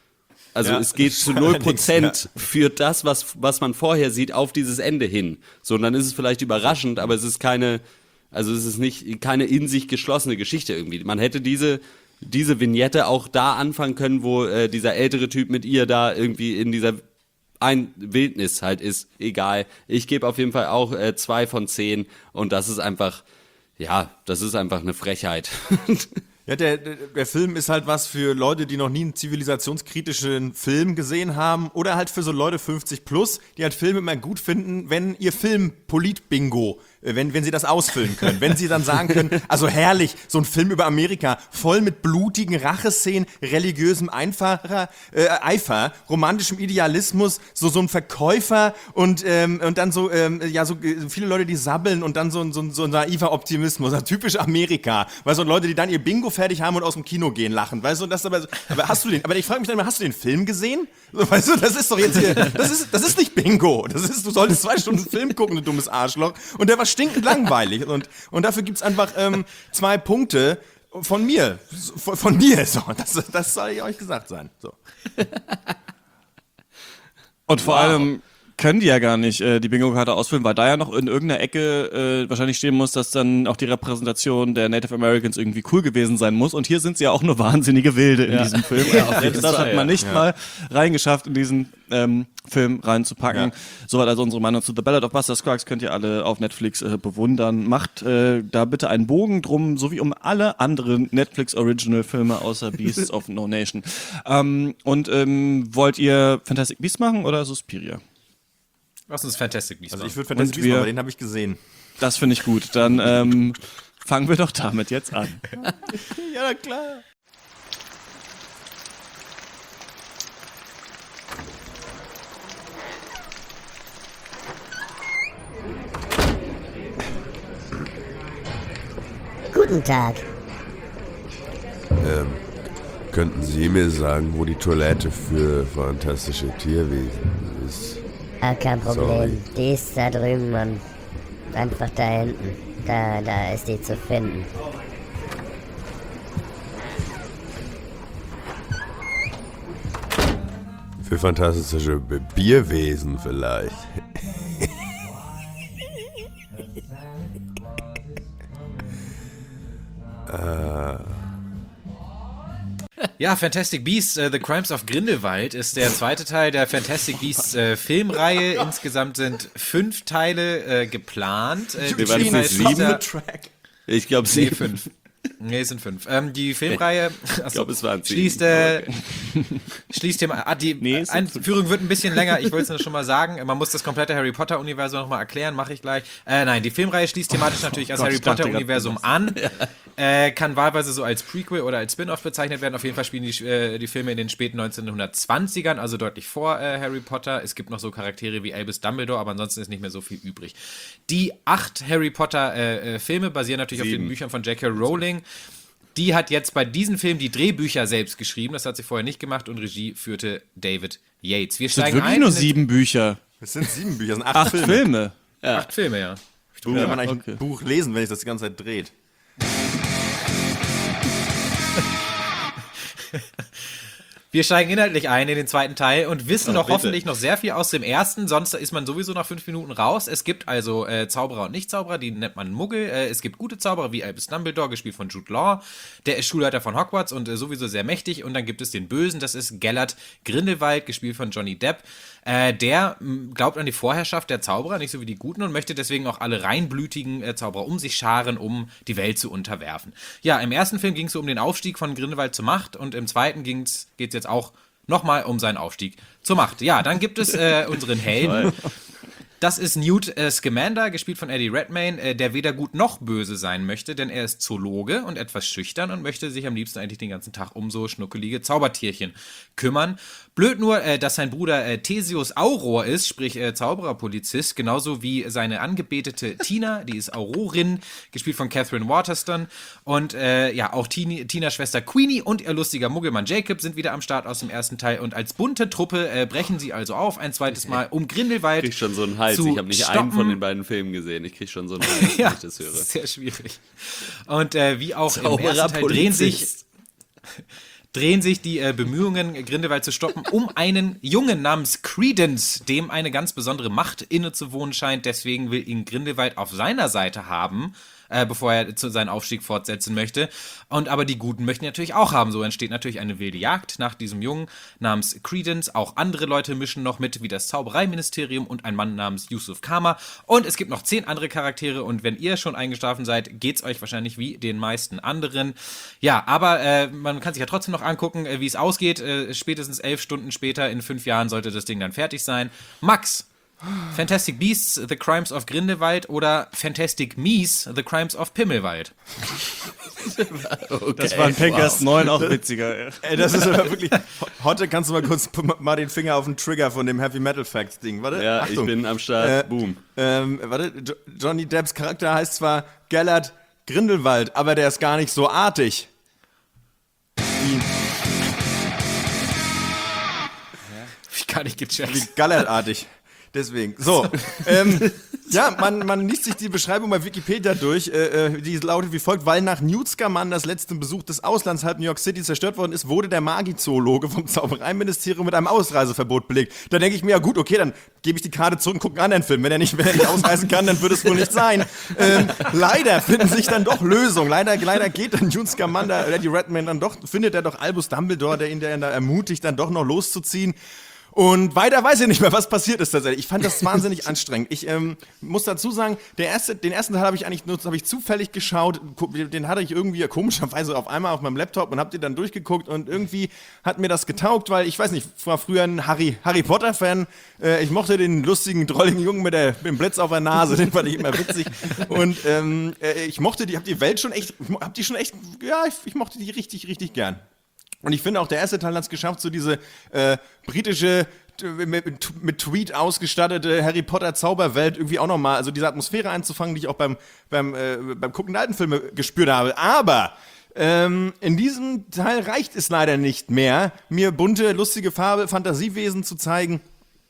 Also Ja, es geht zu null Prozent für das, was, was man vorher sieht, auf dieses Ende hin. So, und dann ist es vielleicht überraschend, aber es ist keine, also es ist nicht keine in sich geschlossene Geschichte irgendwie. Man hätte diese, diese Vignette auch da anfangen können, wo äh, dieser ältere Typ mit ihr da irgendwie in dieser ein Wildnis halt ist. Egal. Ich gebe auf jeden Fall auch äh, zwei von zehn und das ist einfach, ja, das ist einfach eine Frechheit. Ja, der, der, der Film ist halt was für Leute, die noch nie einen zivilisationskritischen Film gesehen haben oder halt für so Leute fünfzig plus, die halt Filme immer gut finden, wenn ihr Film Polit-Bingo, äh, wenn, wenn sie das ausfüllen können, wenn sie dann sagen können, also herrlich, so ein Film über Amerika, voll mit blutigen Racheszenen, religiösem Einfacher, äh, Eifer, romantischem Idealismus, so, so ein Verkäufer und, ähm, und dann so, ähm, ja, so äh, viele Leute, die sabbeln und dann so, ein- so, ein- so ein naiver Optimismus, also typisch Amerika, weißt du, und Leute, die dann ihr Bingo fertig haben und aus dem Kino gehen lachen, weißt du, das aber, aber hast du den, aber ich frage mich dann immer, hast du den Film gesehen? So, weißt du, das ist doch jetzt hier, das ist, das ist nicht Bingo, das ist, du solltest zwei Stunden Film gucken, du dummes Arschloch, und der war stinkend langweilig und, und dafür gibt's einfach ähm, zwei Punkte von mir, von, von mir, so, das, das soll ich euch gesagt sein, so. Und vor allem können die ja gar nicht äh, die Bingo-Karte ausfüllen, weil da ja noch in irgendeiner Ecke äh, wahrscheinlich stehen muss, dass dann auch die Repräsentation der Native Americans irgendwie cool gewesen sein muss. Und hier sind sie ja auch nur wahnsinnige Wilde in diesem Film. Ja, auf jeden das Fall, hat man ja. nicht Ja. mal reingeschafft, in diesen ähm, Film reinzupacken. Ja. Soweit also unsere Meinung zu The Ballad of Buster Scruggs, könnt ihr alle auf Netflix äh, bewundern. Macht äh, da bitte einen Bogen drum, so wie um alle anderen Netflix-Original-Filme außer Beasts of No Nation. Ähm, und ähm, wollt ihr Fantastic Beasts machen oder Suspiria? Was ist Fantastic Beasts? Also ich würde Und Fantastic Beasts wir- machen, aber den habe ich gesehen. Das finde ich gut. Dann ähm, fangen wir doch damit jetzt an. Ja, na klar. Guten Tag. Könnten Sie mir sagen, wo die Toilette für fantastische Tierwesen ist? Ah, kein Problem. Sorry. Die ist da drüben, Mann. Einfach da hinten. Da, da ist die zu finden. Für fantastische B- Bierwesen vielleicht. Ja, Fantastic Beasts, äh, The Crimes of Grindelwald ist der zweite Teil der Fantastic Beasts äh, Filmreihe. Insgesamt sind fünf Teile äh, geplant. Äh, Wir waren das heißt, sieben. dieser- Track. Ich glaube, Nee, sie fünf. Nee, es sind fünf. Ähm, die Filmreihe Ich glaube, es waren sieben. schließt, äh, schließt Thema. Ah, die Nee, es sind Einführung wird ein bisschen länger. Ich wollte es nur schon mal sagen. Man muss das komplette Harry Potter-Universum nochmal erklären, mache ich gleich. Äh, nein, die Filmreihe schließt thematisch natürlich das Gott, Harry ich dachte Potter-Universum an. Äh, kann wahlweise so als Prequel oder als Spin-off bezeichnet werden. Auf jeden Fall spielen die, äh, die Filme in den späten neunzehnhundertzwanzigern, also deutlich vor äh, Harry Potter. Es gibt noch so Charaktere wie Albus Dumbledore, aber ansonsten ist nicht mehr so viel übrig. Die acht Harry Potter-Filme basieren natürlich auf den Sieben. Büchern von J K. Rowling. Die hat jetzt bei diesem Film die Drehbücher selbst geschrieben. Das hat sie vorher nicht gemacht und Regie führte David Yates. Wir Es sind steigen wirklich ein nur in den- sieben Bücher. Es sind sieben Bücher, es sind acht, Acht Filme. Filme. acht Filme, ja. Wie kann man eigentlich okay. ein Buch lesen, wenn sich das die ganze Zeit dreht? Wir steigen inhaltlich ein in den zweiten Teil und wissen doch bitte. hoffentlich noch sehr viel aus dem ersten, sonst ist man sowieso nach fünf Minuten raus. Es gibt also äh, Zauberer und Nicht-Zauberer, die nennt man Muggel. Äh, es gibt gute Zauberer wie Albus Dumbledore, gespielt von Jude Law. Der ist Schulleiter von Hogwarts und äh, sowieso sehr mächtig. Und dann gibt es den Bösen, das ist Gellert Grindelwald, gespielt von Johnny Depp. Äh, der m, glaubt an die Vorherrschaft der Zauberer, nicht so wie die Guten, und möchte deswegen auch alle reinblütigen äh, Zauberer um sich scharen, um die Welt zu unterwerfen. Ja, im ersten Film ging es so um den Aufstieg von Grindelwald zur Macht und im zweiten geht es jetzt auch nochmal um seinen Aufstieg zur Macht. Ja, dann gibt es äh, unseren Helden. Das ist Newt äh, Scamander, gespielt von Eddie Redmayne, äh, der weder gut noch böse sein möchte, denn er ist Zoologe und etwas schüchtern und möchte sich am liebsten eigentlich den ganzen Tag um so schnuckelige Zaubertierchen kümmern. Blöd nur, äh, dass sein Bruder äh, Theseus Auror ist, sprich äh, Zaubererpolizist, genauso wie seine angebetete Tina, die ist Aurorin, gespielt von Catherine Waterston. Und äh, ja, auch Tini, Tinas Schwester Queenie und ihr lustiger Muggelmann Jacob sind wieder am Start aus dem ersten Teil. Und als bunte Truppe äh, brechen sie also auf, ein zweites Mal, um Grindelwald Ich krieg schon so einen Hals. zu Ich habe nicht stoppen. einen von den beiden Filmen gesehen. Ich krieg schon so einen Hals, wenn Ja, ich das höre. sehr schwierig. Und äh, wie auch im ersten Teil drehen sich, drehen sich die äh, Bemühungen, Grindelwald zu stoppen, um einen Jungen namens Credence, dem eine ganz besondere Macht inne zu wohnen scheint. Deswegen will ihn Grindelwald auf seiner Seite haben, äh, bevor er zu seinen Aufstieg fortsetzen möchte. Und aber die Guten möchten ihn natürlich auch haben. So entsteht natürlich eine wilde Jagd nach diesem Jungen namens Credence. Auch andere Leute mischen noch mit, wie das Zaubereiministerium und ein Mann namens Yusuf Kama. Und es gibt noch zehn andere Charaktere. Und wenn ihr schon eingeschlafen seid, geht's euch wahrscheinlich wie den meisten anderen. Ja, aber äh, man kann sich ja trotzdem noch angucken, äh, wie es ausgeht. Äh, spätestens elf Stunden später, in fünf Jahren, sollte das Ding dann fertig sein. Max, Fantastic Beasts, The Crimes of Grindelwald oder Fantastic Mies, The Crimes of Pimmelwald? Okay, Das war in Pencast wow. neun auch witziger. Ey, das ist aber wirklich. Hotte, kannst du mal kurz p- mal den Finger auf den Trigger von dem Heavy Metal Facts Ding? Warte. Ja, Achtung. ich bin am Start. Äh, Boom. Ähm, warte, jo- Johnny Depps Charakter heißt zwar Gellert Grindelwald, aber der ist gar nicht so artig. Ich gar nicht gecheckt. Wie Gallertartig. Deswegen. So. ähm, ja, man, man liest sich die Beschreibung bei Wikipedia durch. Äh, äh, die lautet wie folgt: Weil nach Newt Scamanders letztem Besuch des Auslands halb New York City zerstört worden ist, wurde der Magizoologe vom Zaubereiministerium mit einem Ausreiseverbot belegt. Da denke ich mir, ja gut, okay, dann gebe ich die Karte zurück und gucke einen anderen Film. Wenn er nicht, wenn er nicht ausreisen kann, dann wird es wohl nicht sein. Ähm, leider finden sich dann doch Lösungen. Leider, leider geht dann Newt Scamander, Eddie Redmayne dann doch, findet er doch Albus Dumbledore, der ihn der ihn da ermutigt, dann doch noch loszuziehen. Und weiter weiß ich nicht mehr, was passiert ist tatsächlich. Ich fand das wahnsinnig anstrengend. Ich ähm, muss dazu sagen, der erste, den ersten Teil habe ich eigentlich nur habe ich zufällig geschaut. Den hatte ich irgendwie komischerweise auf einmal auf meinem Laptop und habe den dann durchgeguckt und irgendwie hat mir das getaugt, weil ich weiß nicht, ich war früher ein Harry, Harry Potter Fan. Äh, ich mochte den lustigen, drolligen Jungen mit, der, mit dem Blitz auf der Nase, den fand ich immer witzig. Und ähm, äh, ich mochte die, habe die Welt schon echt, habe die schon echt, ja, ich, ich mochte die richtig, richtig gern. Und ich finde auch, der erste Teil hat es geschafft, so diese äh, britische, t- mit, mit Tweet ausgestattete Harry Potter Zauberwelt irgendwie auch nochmal, also diese Atmosphäre einzufangen, die ich auch beim, beim, äh, beim Gucken der alten Filme gespürt habe. Aber ähm, in diesem Teil reicht es leider nicht mehr, mir bunte, lustige Farbe, Fantasiewesen zu zeigen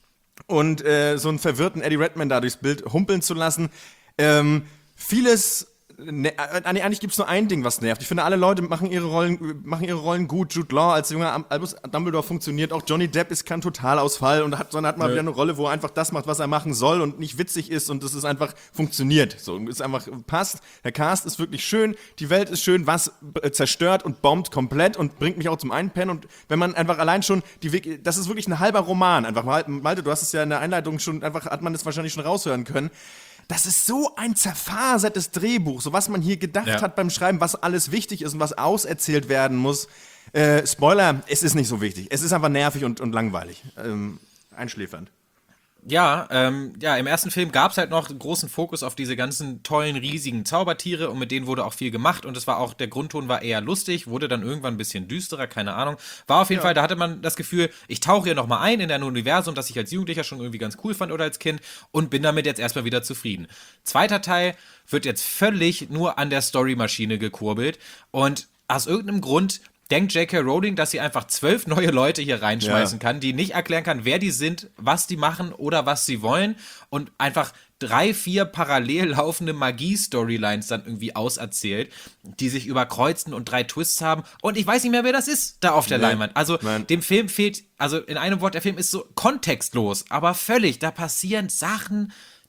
und äh, so einen verwirrten Eddie Redmayne da durchs Bild humpeln zu lassen. Ähm, vieles Ne, eigentlich gibt es nur ein Ding, was nervt. Ich finde, alle Leute machen ihre Rollen, machen ihre Rollen gut. Jude Law als junger Albus Dumbledore funktioniert. Auch Johnny Depp ist kein Totalausfall und hat, sondern hat mal Nö. wieder eine Rolle, wo er einfach das macht, was er machen soll und nicht witzig ist und das ist einfach funktioniert. So, es einfach passt. Der Cast ist wirklich schön, die Welt ist schön, was äh, zerstört und bombt komplett und bringt mich auch zum Einpennen. Und wenn man einfach allein schon die, das ist wirklich ein halber Roman. Einfach Malte, du hast es ja in der Einleitung schon einfach, hat man das wahrscheinlich schon raushören können. Das ist so ein zerfasertes Drehbuch, so was man hier gedacht Ja. hat beim Schreiben, was alles wichtig ist und was auserzählt werden muss. Äh, Spoiler, es ist nicht so wichtig. Es ist einfach nervig und, und langweilig. Ähm, einschläfernd. Ja, ähm, ja, im ersten Film gab es halt noch großen Fokus auf diese ganzen tollen, riesigen Zaubertiere und mit denen wurde auch viel gemacht und es war auch, der Grundton war eher lustig, wurde dann irgendwann ein bisschen düsterer, keine Ahnung. War auf jeden Fall, da hatte man das Gefühl, ich tauche hier nochmal ein in ein Universum, das ich als Jugendlicher schon irgendwie ganz cool fand oder als Kind und bin damit jetzt erstmal wieder zufrieden. Zweiter Teil wird jetzt völlig nur an der Storymaschine gekurbelt und aus irgendeinem Grund denkt J K. Rowling, dass sie einfach zwölf neue Leute hier reinschmeißen Ja. kann, die nicht erklären kann, wer die sind, was die machen oder was sie wollen und einfach drei, vier parallel laufende Magie-Storylines dann irgendwie auserzählt, die sich überkreuzen und drei Twists haben und ich weiß nicht mehr, wer das ist da auf der Nee, Leinwand. Also nein. dem Film fehlt, also in einem Wort, der Film ist so kontextlos, aber völlig, da passieren Sachen,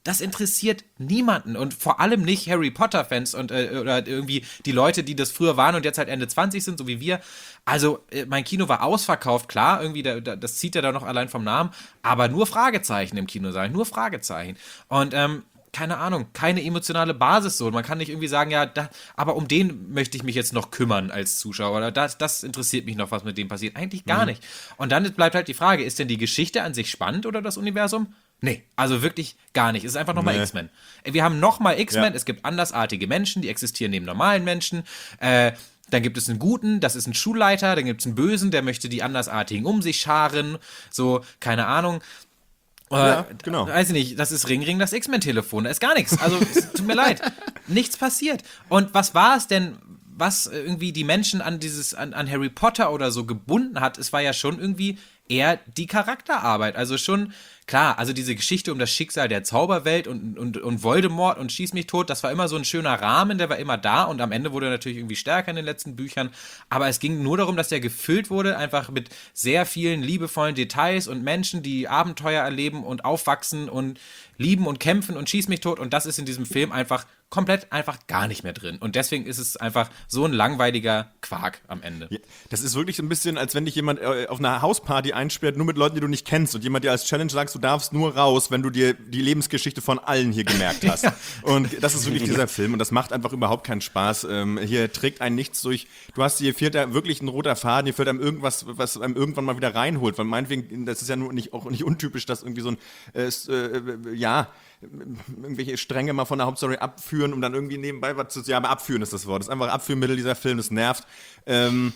Das interessiert niemanden und vor allem nicht Harry Potter-Fans und äh, oder irgendwie die Leute, die das früher waren und jetzt halt Ende zwanzig sind, so wie wir. Also äh, mein Kino war ausverkauft, klar, irgendwie, da, da, das zieht ja da noch allein vom Namen, aber nur Fragezeichen im Kinosaal, nur Fragezeichen. Und ähm, keine Ahnung, keine emotionale Basis so. Man kann nicht irgendwie sagen, ja, da, aber um den möchte ich mich jetzt noch kümmern als Zuschauer oder das, das interessiert mich noch, was mit dem passiert. Eigentlich gar mhm. nicht. Und dann bleibt halt die Frage, ist denn die Geschichte an sich spannend oder das Universum? Nee, also wirklich gar nicht. Es ist einfach nochmal nee. X-Men. Wir haben nochmal X-Men, ja. Es gibt andersartige Menschen, die existieren neben normalen Menschen. Äh, dann gibt es einen Guten, das ist ein Schulleiter, dann gibt es einen Bösen, der möchte die Andersartigen um sich scharen. So, keine Ahnung. Äh, ja, genau. Weiß ich nicht, das ist Ring Ring, das X-Men-Telefon. Da ist gar nichts. Also, es tut mir leid. Nichts passiert. Und was war es denn, was irgendwie die Menschen an dieses, an, an Harry Potter oder so gebunden hat? Es war ja schon irgendwie eher die Charakterarbeit. Also schon, klar, also diese Geschichte um das Schicksal der Zauberwelt und, und, und Voldemort und Schieß mich tot, das war immer so ein schöner Rahmen, der war immer da und am Ende wurde er natürlich irgendwie stärker in den letzten Büchern. Aber es ging nur darum, dass der gefüllt wurde, einfach mit sehr vielen liebevollen Details und Menschen, die Abenteuer erleben und aufwachsen und lieben und kämpfen und Schieß mich tot. Und das ist in diesem Film einfach komplett einfach gar nicht mehr drin. Und deswegen ist es einfach so ein langweiliger Quark am Ende. Ja, das ist wirklich so ein bisschen, als wenn dich jemand äh, auf einer Hausparty einsperrt, nur mit Leuten, die du nicht kennst und jemand dir als Challenge sagst, du darfst nur raus, wenn du dir die Lebensgeschichte von allen hier gemerkt hast. Ja. Und das ist wirklich dieser Film und das macht einfach überhaupt keinen Spaß. Ähm, hier trägt einen nichts durch. Du hast hier fehlt da wirklich ein roter Faden, hier fehlt einem irgendwas, was einem irgendwann mal wieder reinholt. Weil meinetwegen, das ist ja nur nicht, auch nicht untypisch, dass irgendwie so ein, äh, äh, ja, irgendwelche Stränge mal von der Hauptstory abführen, um dann irgendwie nebenbei was zu... Ja, aber abführen ist das Wort. Das ist einfach Abführmittel, dieser Film, das nervt. Ähm,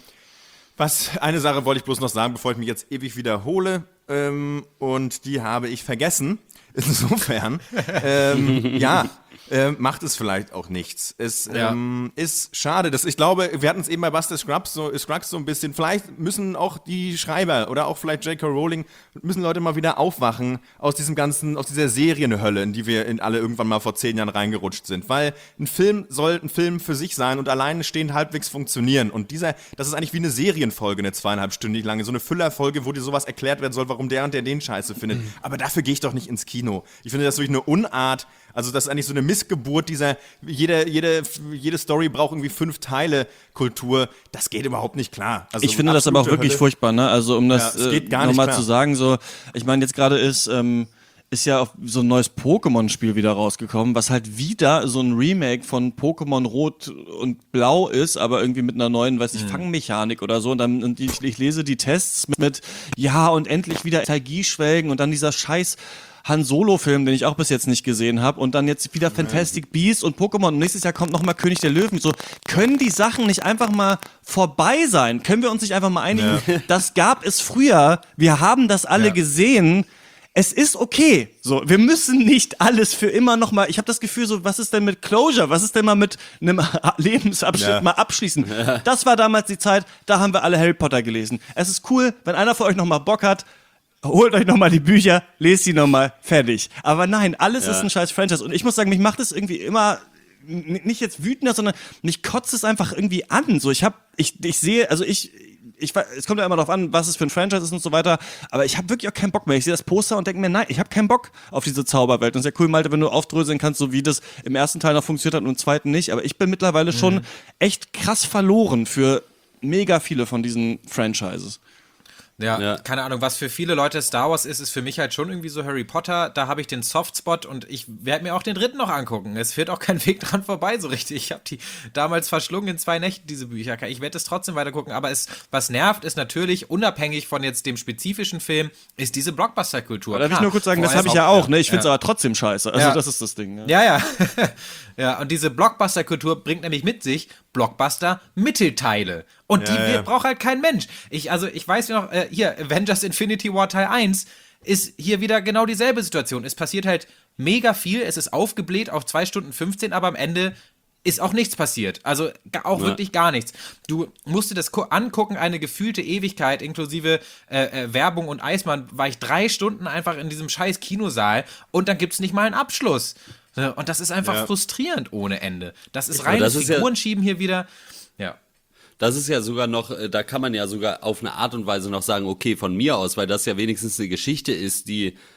was, eine Sache wollte ich bloß noch sagen, bevor ich mich jetzt ewig wiederhole. Ähm, und die habe ich vergessen. Insofern, ähm, ja, äh, macht es vielleicht auch nichts. Es ja. ähm, ist schade. Dass, ich glaube, wir hatten es eben bei Buster Scruggs so, Scruggs so ein bisschen. Vielleicht müssen auch die Schreiber oder auch vielleicht J K. Rowling, müssen Leute mal wieder aufwachen aus diesem ganzen, aus dieser Serienhölle, in die wir in alle irgendwann mal vor zehn Jahren reingerutscht sind. Weil ein Film soll ein Film für sich sein und alleine stehend halbwegs funktionieren. Und dieser, das ist eigentlich wie eine Serienfolge, eine zweieinhalbstündig lange. So eine Füllerfolge, wo dir sowas erklärt werden soll, warum der und der den Scheiße findet. Mhm. Aber dafür gehe ich doch nicht ins Kino. Ich finde das wirklich eine Unart, also das ist eigentlich so eine Missgeburt dieser, jede, jede, jede Story braucht irgendwie fünf Teile Kultur, das geht überhaupt nicht klar. Also ich finde das aber auch wirklich Hölle. furchtbar, ne? Also um das ja, äh, nochmal zu sagen, so, ich meine jetzt gerade ist, ähm, ist ja auch so ein neues Pokémon-Spiel wieder rausgekommen, was halt wieder so ein Remake von Pokémon Rot und Blau ist, aber irgendwie mit einer neuen, weiß ich, mhm. Fangmechanik oder so. Und dann und ich, ich lese die Tests mit, mit ja und endlich wieder Nostalgie schwelgen und dann dieser scheiß Han Solo-Film, den ich auch bis jetzt nicht gesehen habe, und dann jetzt wieder Fantastic Beasts und Pokémon und nächstes Jahr kommt nochmal König der Löwen. So, können die Sachen nicht einfach mal vorbei sein? Können wir uns nicht einfach mal einigen? Ja. Das gab es früher, wir haben das alle ja. gesehen. Es ist okay. So, wir müssen nicht alles für immer nochmal. Ich habe das Gefühl, so, was ist denn mit Closure? Was ist denn mal mit einem Lebensabschnitt ja. mal abschließen? Ja. Das war damals die Zeit, da haben wir alle Harry Potter gelesen. Es ist cool, wenn einer von euch nochmal Bock hat, holt euch nochmal die Bücher, lest die nochmal, fertig. Aber nein, alles ja. ist ein scheiß Franchise. Und ich muss sagen, mich macht es irgendwie immer nicht jetzt wütender, sondern mich kotzt es einfach irgendwie an. So, ich hab, ich, ich sehe, also ich, ich, es kommt ja immer darauf an, was es für ein Franchise ist und so weiter, aber ich habe wirklich auch keinen Bock mehr. Ich sehe das Poster und denke mir, nein, ich habe keinen Bock auf diese Zauberwelt. Und es ist ja cool, Malte, wenn du aufdröseln kannst, so wie das im ersten Teil noch funktioniert hat und im zweiten nicht. Aber ich bin mittlerweile mhm. schon echt krass verloren für mega viele von diesen Franchises. Ja, ja, keine Ahnung, was für viele Leute Star Wars ist, ist für mich halt schon irgendwie so Harry Potter. Da habe ich den Softspot und ich werde mir auch den dritten noch angucken. Es führt auch kein Weg dran vorbei so richtig. Ich habe die damals verschlungen in zwei Nächten, diese Bücher. Ich werde es trotzdem weiter gucken, aber es, was nervt, ist natürlich, unabhängig von jetzt dem spezifischen Film, ist diese Blockbuster-Kultur. Darf ich nur kurz sagen, das habe ich ja auch, ne? Ich finde es ja. aber trotzdem scheiße. Also ja. das ist das Ding. Ja, ja. Ja, ja. Und diese Blockbuster-Kultur bringt nämlich mit sich Blockbuster-Mittelteile. Und ja, die ja. braucht halt kein Mensch. Ich, also, ich weiß noch, äh, hier, Avengers Infinity War Teil eins ist hier wieder genau dieselbe Situation. Es passiert halt mega viel, es ist aufgebläht auf zwei Stunden fünfzehn, aber am Ende ist auch nichts passiert. Also auch ja. wirklich gar nichts. Du musst dir das angucken, eine gefühlte Ewigkeit, inklusive äh, äh, Werbung und Eismann, war ich drei Stunden einfach in diesem scheiß Kinosaal und dann gibt's nicht mal einen Abschluss. Und das ist einfach ja. frustrierend ohne Ende. Das ist reines Figurenschieben ja hier wieder. Ja. Das ist ja sogar noch, da kann man ja sogar auf eine Art und Weise noch sagen, okay, von mir aus, weil das ja wenigstens eine Geschichte ist, die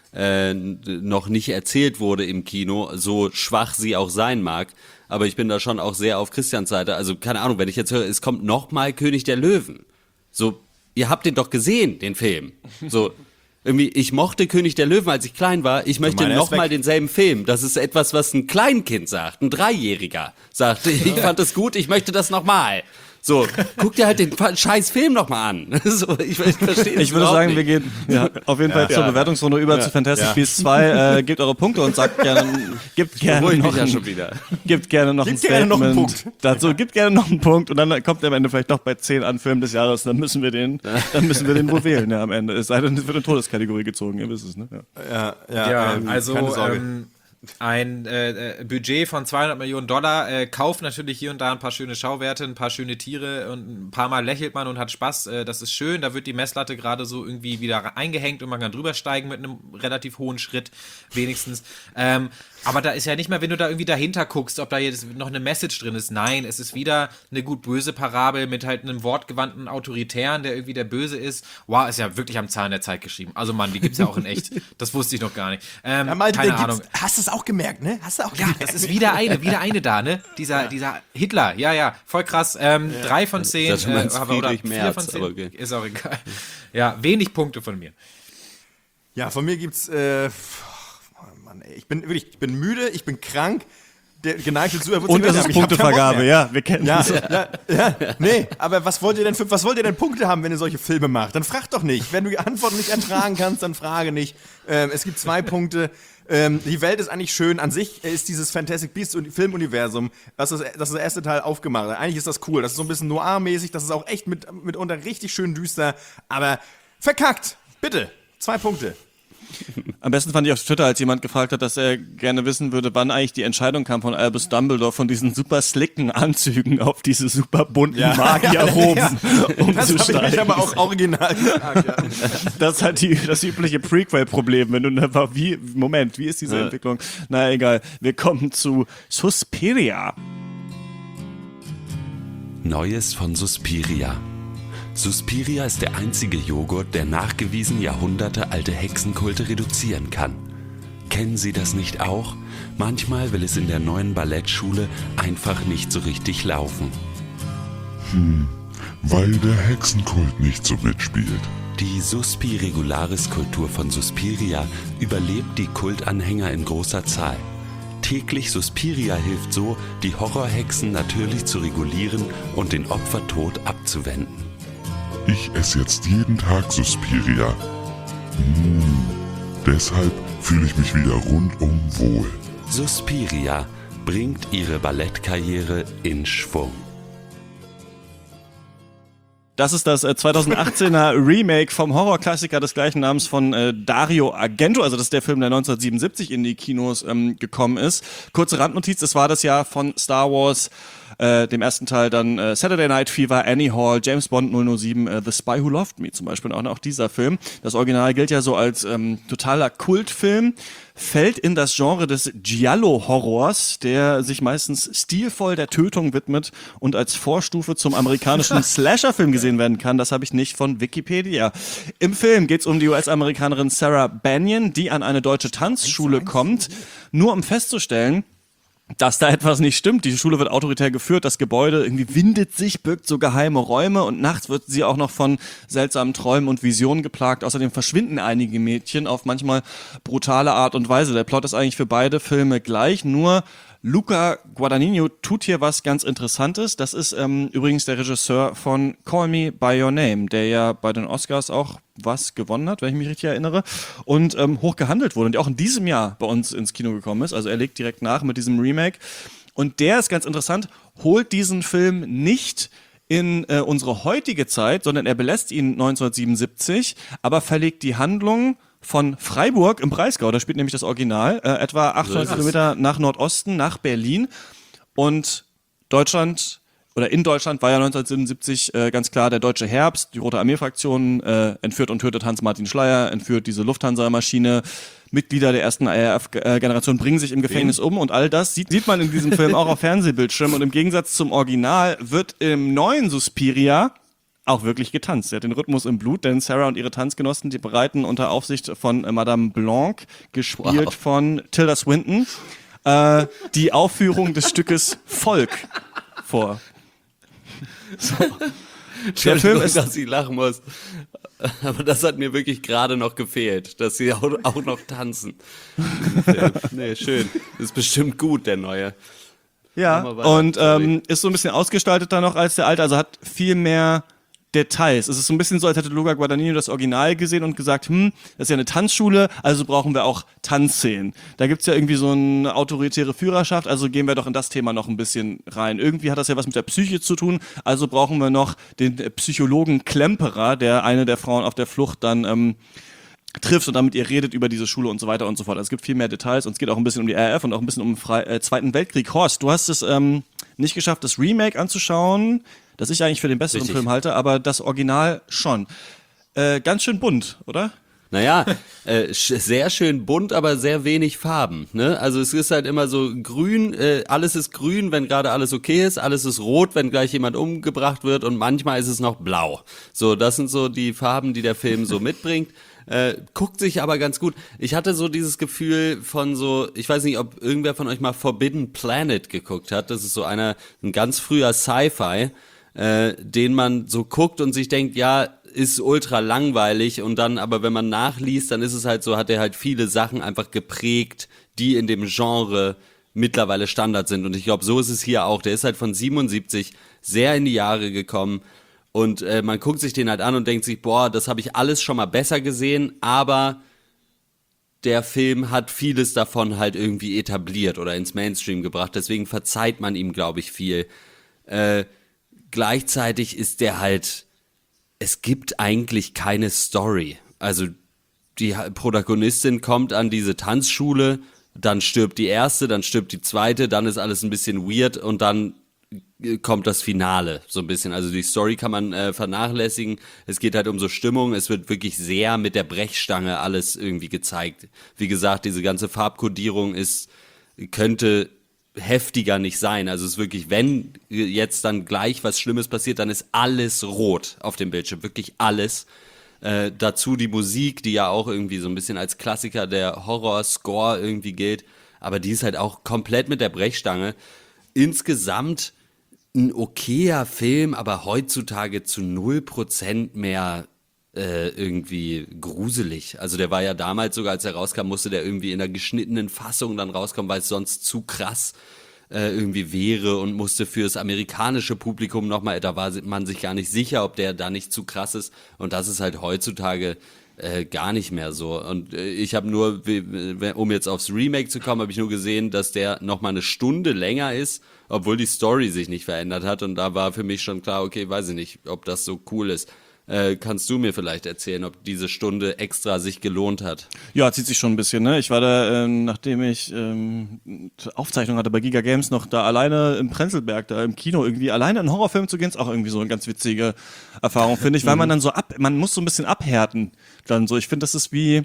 äh, noch nicht erzählt wurde im Kino, so schwach sie auch sein mag. Aber ich bin da schon auch sehr auf Christians Seite. Also keine Ahnung, wenn ich jetzt höre, es kommt nochmal König der Löwen. So, ihr habt den doch gesehen, den Film. So, irgendwie, ich mochte König der Löwen, als ich klein war. Ich möchte meiner ist nochmal weg. denselben Film. Das ist etwas, was ein Kleinkind sagt, ein Dreijähriger sagt. Ich fand es gut, ich möchte das nochmal. So, guck dir halt den scheiß Film nochmal an. So, ich, ich verstehe Ich würde sagen, wir gehen ja, auf jeden Fall Ja. zur Bewertungsrunde über zu Fantastic Ja. Beasts zwei. Äh, gebt eure Punkte und sagt gerne, gebt gerne Beruhig noch mich ja ein, schon wieder. Gebt gerne noch Gebt ein gerne Statement noch einen Punkt. dazu. Gebt gerne noch einen Punkt und dann kommt er am Ende vielleicht noch bei zehn an Film des Jahres. Dann müssen wir den, dann müssen wir den wohl wählen, ja, am Ende. Es sei denn, es wird in Todeskategorie gezogen, ihr wisst es, ne? Ja. Ja, ja, Ja, ähm, also keine Sorge. ähm, ein äh, äh, Budget von zweihundert Millionen Dollar, äh, kauft natürlich hier und da ein paar schöne Schauwerte, ein paar schöne Tiere und ein paar Mal lächelt man und hat Spaß. Äh, das ist schön, da wird die Messlatte gerade so irgendwie wieder eingehängt und man kann drüber steigen mit einem relativ hohen Schritt wenigstens. Ähm, aber da ist ja nicht mehr, wenn du da irgendwie dahinter guckst, ob da jetzt noch eine Message drin ist. Nein, es ist wieder eine gut-böse Parabel mit halt einem wortgewandten Autoritären, der irgendwie der Böse ist. Wow, ist ja wirklich am Zahn der Zeit geschrieben. Also Mann, die gibt's ja auch in echt. Das wusste ich noch gar nicht. Ähm, Ja, Malte, keine der gibt's- Ahnung. Hast du es auch gemerkt, ne? Hast du auch Ja, gemerkt? das ist wieder eine, wieder eine da, ne? Dieser, dieser Hitler, ja, ja, voll krass. Ähm, Drei von zehn, dachte, du meinst äh, aber- oder Friedrich vier Merz, von zehn, aber okay. ist auch egal. Ja, wenig Punkte von mir. Ja, von mir gibt's, äh, oh Mann, ey, ich bin wirklich, ich bin müde, ich bin krank. Der geneigte Zuhörer wird Und sich das hören, ist ich hab keinen Bock Punktevergabe, mehr. ja, wir kennen Ja, das. ja, ja, nee, aber was wollt ihr denn für, was wollt ihr denn Punkte haben, wenn ihr solche Filme macht? Dann fragt doch nicht. Wenn du die Antworten nicht ertragen kannst, dann frage nicht. Ähm, es gibt zwei Punkte. Ähm, die Welt ist eigentlich schön. An sich ist dieses Fantastic Beasts und Filmuniversum, das ist, das ist der erste Teil aufgemacht. Eigentlich ist das cool. Das ist so ein bisschen noir-mäßig. Das ist auch echt mit, mitunter richtig schön düster. Aber verkackt. Bitte. Zwei Punkte. Am besten fand ich auf Twitter, als jemand gefragt hat, dass er gerne wissen würde, wann eigentlich die Entscheidung kam von Albus Dumbledore von diesen super slicken Anzügen auf diese super bunten Magierroben Das habe ich umzusteigen. mich aber auch original gefragt. Ja. Das ist halt die, das übliche Prequel-Problem, wenn du einfach, wie, Moment, wie ist diese Entwicklung? Na egal, wir kommen zu Suspiria. Neues von Suspiria. Suspiria ist der einzige Joghurt, der nachgewiesen jahrhundertealte Hexenkulte reduzieren kann. Kennen Sie das nicht auch? Manchmal will es in der neuen Ballettschule einfach nicht so richtig laufen. Weil der Hexenkult nicht so mitspielt. Die Suspi-Regularis-Kultur von Suspiria überlebt die Kultanhänger in großer Zahl. Täglich Suspiria hilft so, die Horrorhexen natürlich zu regulieren und den Opfertod abzuwenden. Ich esse jetzt jeden Tag Suspiria. Mmh. Deshalb fühle ich mich wieder rundum wohl. Suspiria bringt ihre Ballettkarriere in Schwung. Das ist das äh, zweitausendachtzehner Remake vom Horrorklassiker des gleichen Namens von äh, Dario Argento. Also das ist der Film, der neunzehnhundertsiebenundsiebzig in die Kinos ähm, gekommen ist. Kurze Randnotiz, das war das Jahr von Star Wars, äh, dem ersten Teil dann äh, Saturday Night Fever, Annie Hall, James Bond null null sieben, äh, The Spy Who Loved Me zum Beispiel. Und auch dieser Film. Das Original gilt ja so als ähm, totaler Kultfilm. Fällt in das Genre des Giallo-Horrors, der sich meistens stilvoll der Tötung widmet und als Vorstufe zum amerikanischen Slasher-Film gesehen werden kann. Das habe ich nicht von Wikipedia. Im Film geht es um die U S-Amerikanerin Sarah Banyan, die an eine deutsche Tanzschule kommt, nur um festzustellen, dass da etwas nicht stimmt. Die Schule wird autoritär geführt, das Gebäude irgendwie windet sich, birgt so geheime Räume und nachts wird sie auch noch von seltsamen Träumen und Visionen geplagt. Außerdem verschwinden einige Mädchen auf manchmal brutale Art und Weise. Der Plot ist eigentlich für beide Filme gleich, nur Luca Guadagnino tut hier was ganz Interessantes. Das ist ähm, übrigens der Regisseur von Call Me By Your Name, der ja bei den Oscars auch was gewonnen hat, wenn ich mich richtig erinnere, und ähm, hoch gehandelt wurde und der auch in diesem Jahr bei uns ins Kino gekommen ist. Also er legt direkt nach mit diesem Remake. Und der ist ganz interessant, holt diesen Film nicht in äh, unsere heutige Zeit, sondern er belässt ihn neunzehnhundertsiebenundsiebzig, aber verlegt die Handlung von Freiburg im Breisgau, da spielt nämlich das Original, äh, etwa achthundert Kilometer nach Nordosten, nach Berlin. Und Deutschland, oder in Deutschland war ja neunzehnhundertsiebenundsiebzig äh, ganz klar der Deutsche Herbst, die Rote Armee-Fraktion äh, entführt und tötet Hans-Martin Schleyer, entführt diese Lufthansa-Maschine, Mitglieder der ersten A R F-Generation bringen sich im Gefängnis um und all das sieht, sieht man in diesem Film auch auf Fernsehbildschirmen und im Gegensatz zum Original wird im neuen Suspiria auch wirklich getanzt. Sie hat den Rhythmus im Blut, denn Sarah und ihre Tanzgenossen, die bereiten unter Aufsicht von äh, Madame Blanc, gespielt Wow. von Tilda Swinton, äh, die Aufführung des Stückes Volk vor. So. Der Film ist, dass ich lachen muss. Aber das hat mir wirklich gerade noch gefehlt, dass sie auch, auch noch tanzen. Nee, schön. Ist bestimmt gut, der neue. ja, Machen wir weiter. und ähm, ist so ein bisschen ausgestalteter noch als der alte, also hat viel mehr Details. Es ist so ein bisschen so, als hätte Luca Guadagnino das Original gesehen und gesagt, hm, das ist ja eine Tanzschule, also brauchen wir auch Tanzszenen. Da gibt's ja irgendwie so eine autoritäre Führerschaft, also gehen wir doch in das Thema noch ein bisschen rein. Irgendwie hat das ja was mit der Psyche zu tun, also brauchen wir noch den Psychologen Klemperer, der eine der Frauen auf der Flucht dann ähm, trifft und damit ihr redet über diese Schule und so weiter und so fort. Also es gibt viel mehr Details und es geht auch ein bisschen um die R A F und auch ein bisschen um den Fre- äh, Zweiten Weltkrieg. Horst, du hast es ähm, nicht geschafft, das Remake anzuschauen, das ich eigentlich für den besseren Richtig. Film halte, aber das Original schon. Äh, ganz schön bunt, oder? Naja, äh, sch- sehr schön bunt, aber sehr wenig Farben. Ne? Also es ist halt immer so grün, äh, alles ist grün, wenn gerade alles okay ist, alles ist rot, wenn gleich jemand umgebracht wird und manchmal ist es noch blau. So, das sind so die Farben, die der Film so mitbringt. Äh, guckt sich aber ganz gut. Ich hatte so dieses Gefühl von so, ich weiß nicht, ob irgendwer von euch mal Forbidden Planet geguckt hat. Das ist so einer, ein ganz früher Sci-Fi, äh, den man so guckt und sich denkt, ja, ist ultra langweilig und dann, aber wenn man nachliest, dann ist es halt so, hat er halt viele Sachen einfach geprägt, die in dem Genre mittlerweile Standard sind und ich glaube, so ist es hier auch. Der ist halt von siebenundsiebzig sehr in die Jahre gekommen und äh, man guckt sich den halt an und denkt sich, boah, das habe ich alles schon mal besser gesehen, aber der Film hat vieles davon halt irgendwie etabliert oder ins Mainstream gebracht, deswegen verzeiht man ihm, glaube ich, viel. Äh, gleichzeitig ist der halt, es gibt eigentlich keine Story. Also die Protagonistin kommt an diese Tanzschule, dann stirbt die erste, dann stirbt die zweite, dann ist alles ein bisschen weird und dann kommt das Finale so ein bisschen. Also die Story kann man äh, vernachlässigen. Es geht halt um so Stimmung. Es wird wirklich sehr mit der Brechstange alles irgendwie gezeigt. Wie gesagt, diese ganze Farbkodierung ist, könnte heftiger nicht sein. Also es ist wirklich, wenn jetzt dann gleich was Schlimmes passiert, dann ist alles rot auf dem Bildschirm. Wirklich alles. Äh, dazu die Musik, die ja auch irgendwie so ein bisschen als Klassiker der Horror-Score irgendwie gilt. Aber die ist halt auch komplett mit der Brechstange. Insgesamt ein okayer Film, aber heutzutage zu null Prozent mehr äh, irgendwie gruselig. Also der war ja damals sogar, als er rauskam, musste der irgendwie in einer geschnittenen Fassung dann rauskommen, weil es sonst zu krass äh, irgendwie wäre und musste fürs amerikanische Publikum nochmal, da war man sich gar nicht sicher, ob der da nicht zu krass ist. Und das ist halt heutzutage Äh, gar nicht mehr so. Und äh, ich habe nur, um jetzt aufs Remake zu kommen, habe ich nur gesehen, dass der noch mal eine Stunde länger ist, obwohl die Story sich nicht verändert hat. Und da war für mich schon klar, okay, weiß ich nicht, ob das so cool ist. Äh, kannst du mir vielleicht erzählen, ob diese Stunde extra sich gelohnt hat? Ja, zieht sich schon ein bisschen, ne? Ich war da, ähm, nachdem ich ähm, Aufzeichnung hatte bei Giga Games, noch da alleine im Prenzlberg, da im Kino irgendwie alleine einen Horrorfilm zu gehen, ist auch irgendwie so eine ganz witzige Erfahrung, finde ich, weil man dann so ab, man muss so ein bisschen abhärten dann so. Ich finde, das ist wie,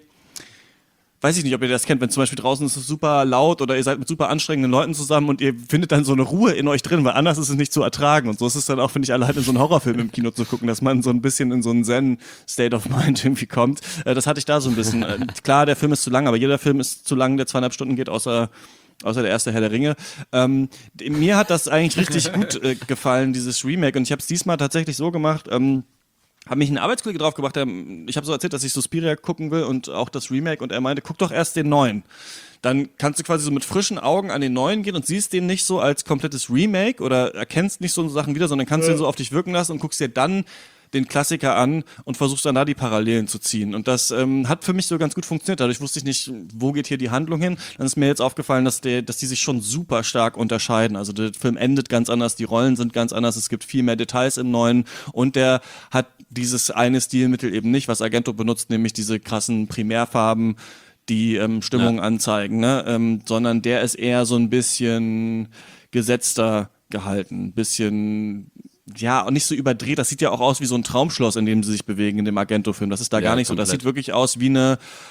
weiß ich nicht, ob ihr das kennt, wenn zum Beispiel draußen ist es super laut oder ihr seid mit super anstrengenden Leuten zusammen und ihr findet dann so eine Ruhe in euch drin, weil anders ist es nicht zu ertragen. Und so ist es dann auch, finde ich, allein in so einen Horrorfilm im Kino zu gucken, dass man so ein bisschen in so einen Zen-State of Mind irgendwie kommt. Äh, das hatte ich da so ein bisschen. Äh, klar, der Film ist zu lang, aber jeder Film ist zu lang, der zweieinhalb Stunden geht, außer außer der erste Herr der Ringe. Ähm, mir hat das eigentlich richtig gut äh, gefallen, dieses Remake. Und ich habe es diesmal tatsächlich so gemacht, ähm, habe mich ein Arbeitskollege drauf gebracht, der, ich habe so erzählt, dass ich Suspiria gucken will und auch das Remake und er meinte, guck doch erst den neuen. Dann kannst du quasi so mit frischen Augen an den neuen gehen und siehst den nicht so als komplettes Remake oder erkennst nicht so Sachen wieder, sondern kannst ja. den so auf dich wirken lassen und guckst dir dann den Klassiker an und versuchst dann da die Parallelen zu ziehen. Und das ähm, hat für mich so ganz gut funktioniert. Dadurch wusste ich nicht, wo geht hier die Handlung hin. Dann ist mir jetzt aufgefallen, dass, der, dass die sich schon super stark unterscheiden. Also der Film endet ganz anders, die Rollen sind ganz anders, es gibt viel mehr Details im Neuen und der hat dieses eine Stilmittel eben nicht, was Argento benutzt, nämlich diese krassen Primärfarben, die ähm, Stimmung ja. anzeigen, ne? ähm, sondern der ist eher so ein bisschen gesetzter gehalten, ein bisschen ja, und nicht so überdreht. Das sieht ja auch aus wie so ein Traumschloss, in dem sie sich bewegen in dem Argento-Film. Das ist da ja, gar nicht komplett. So. Das sieht wirklich aus wie eine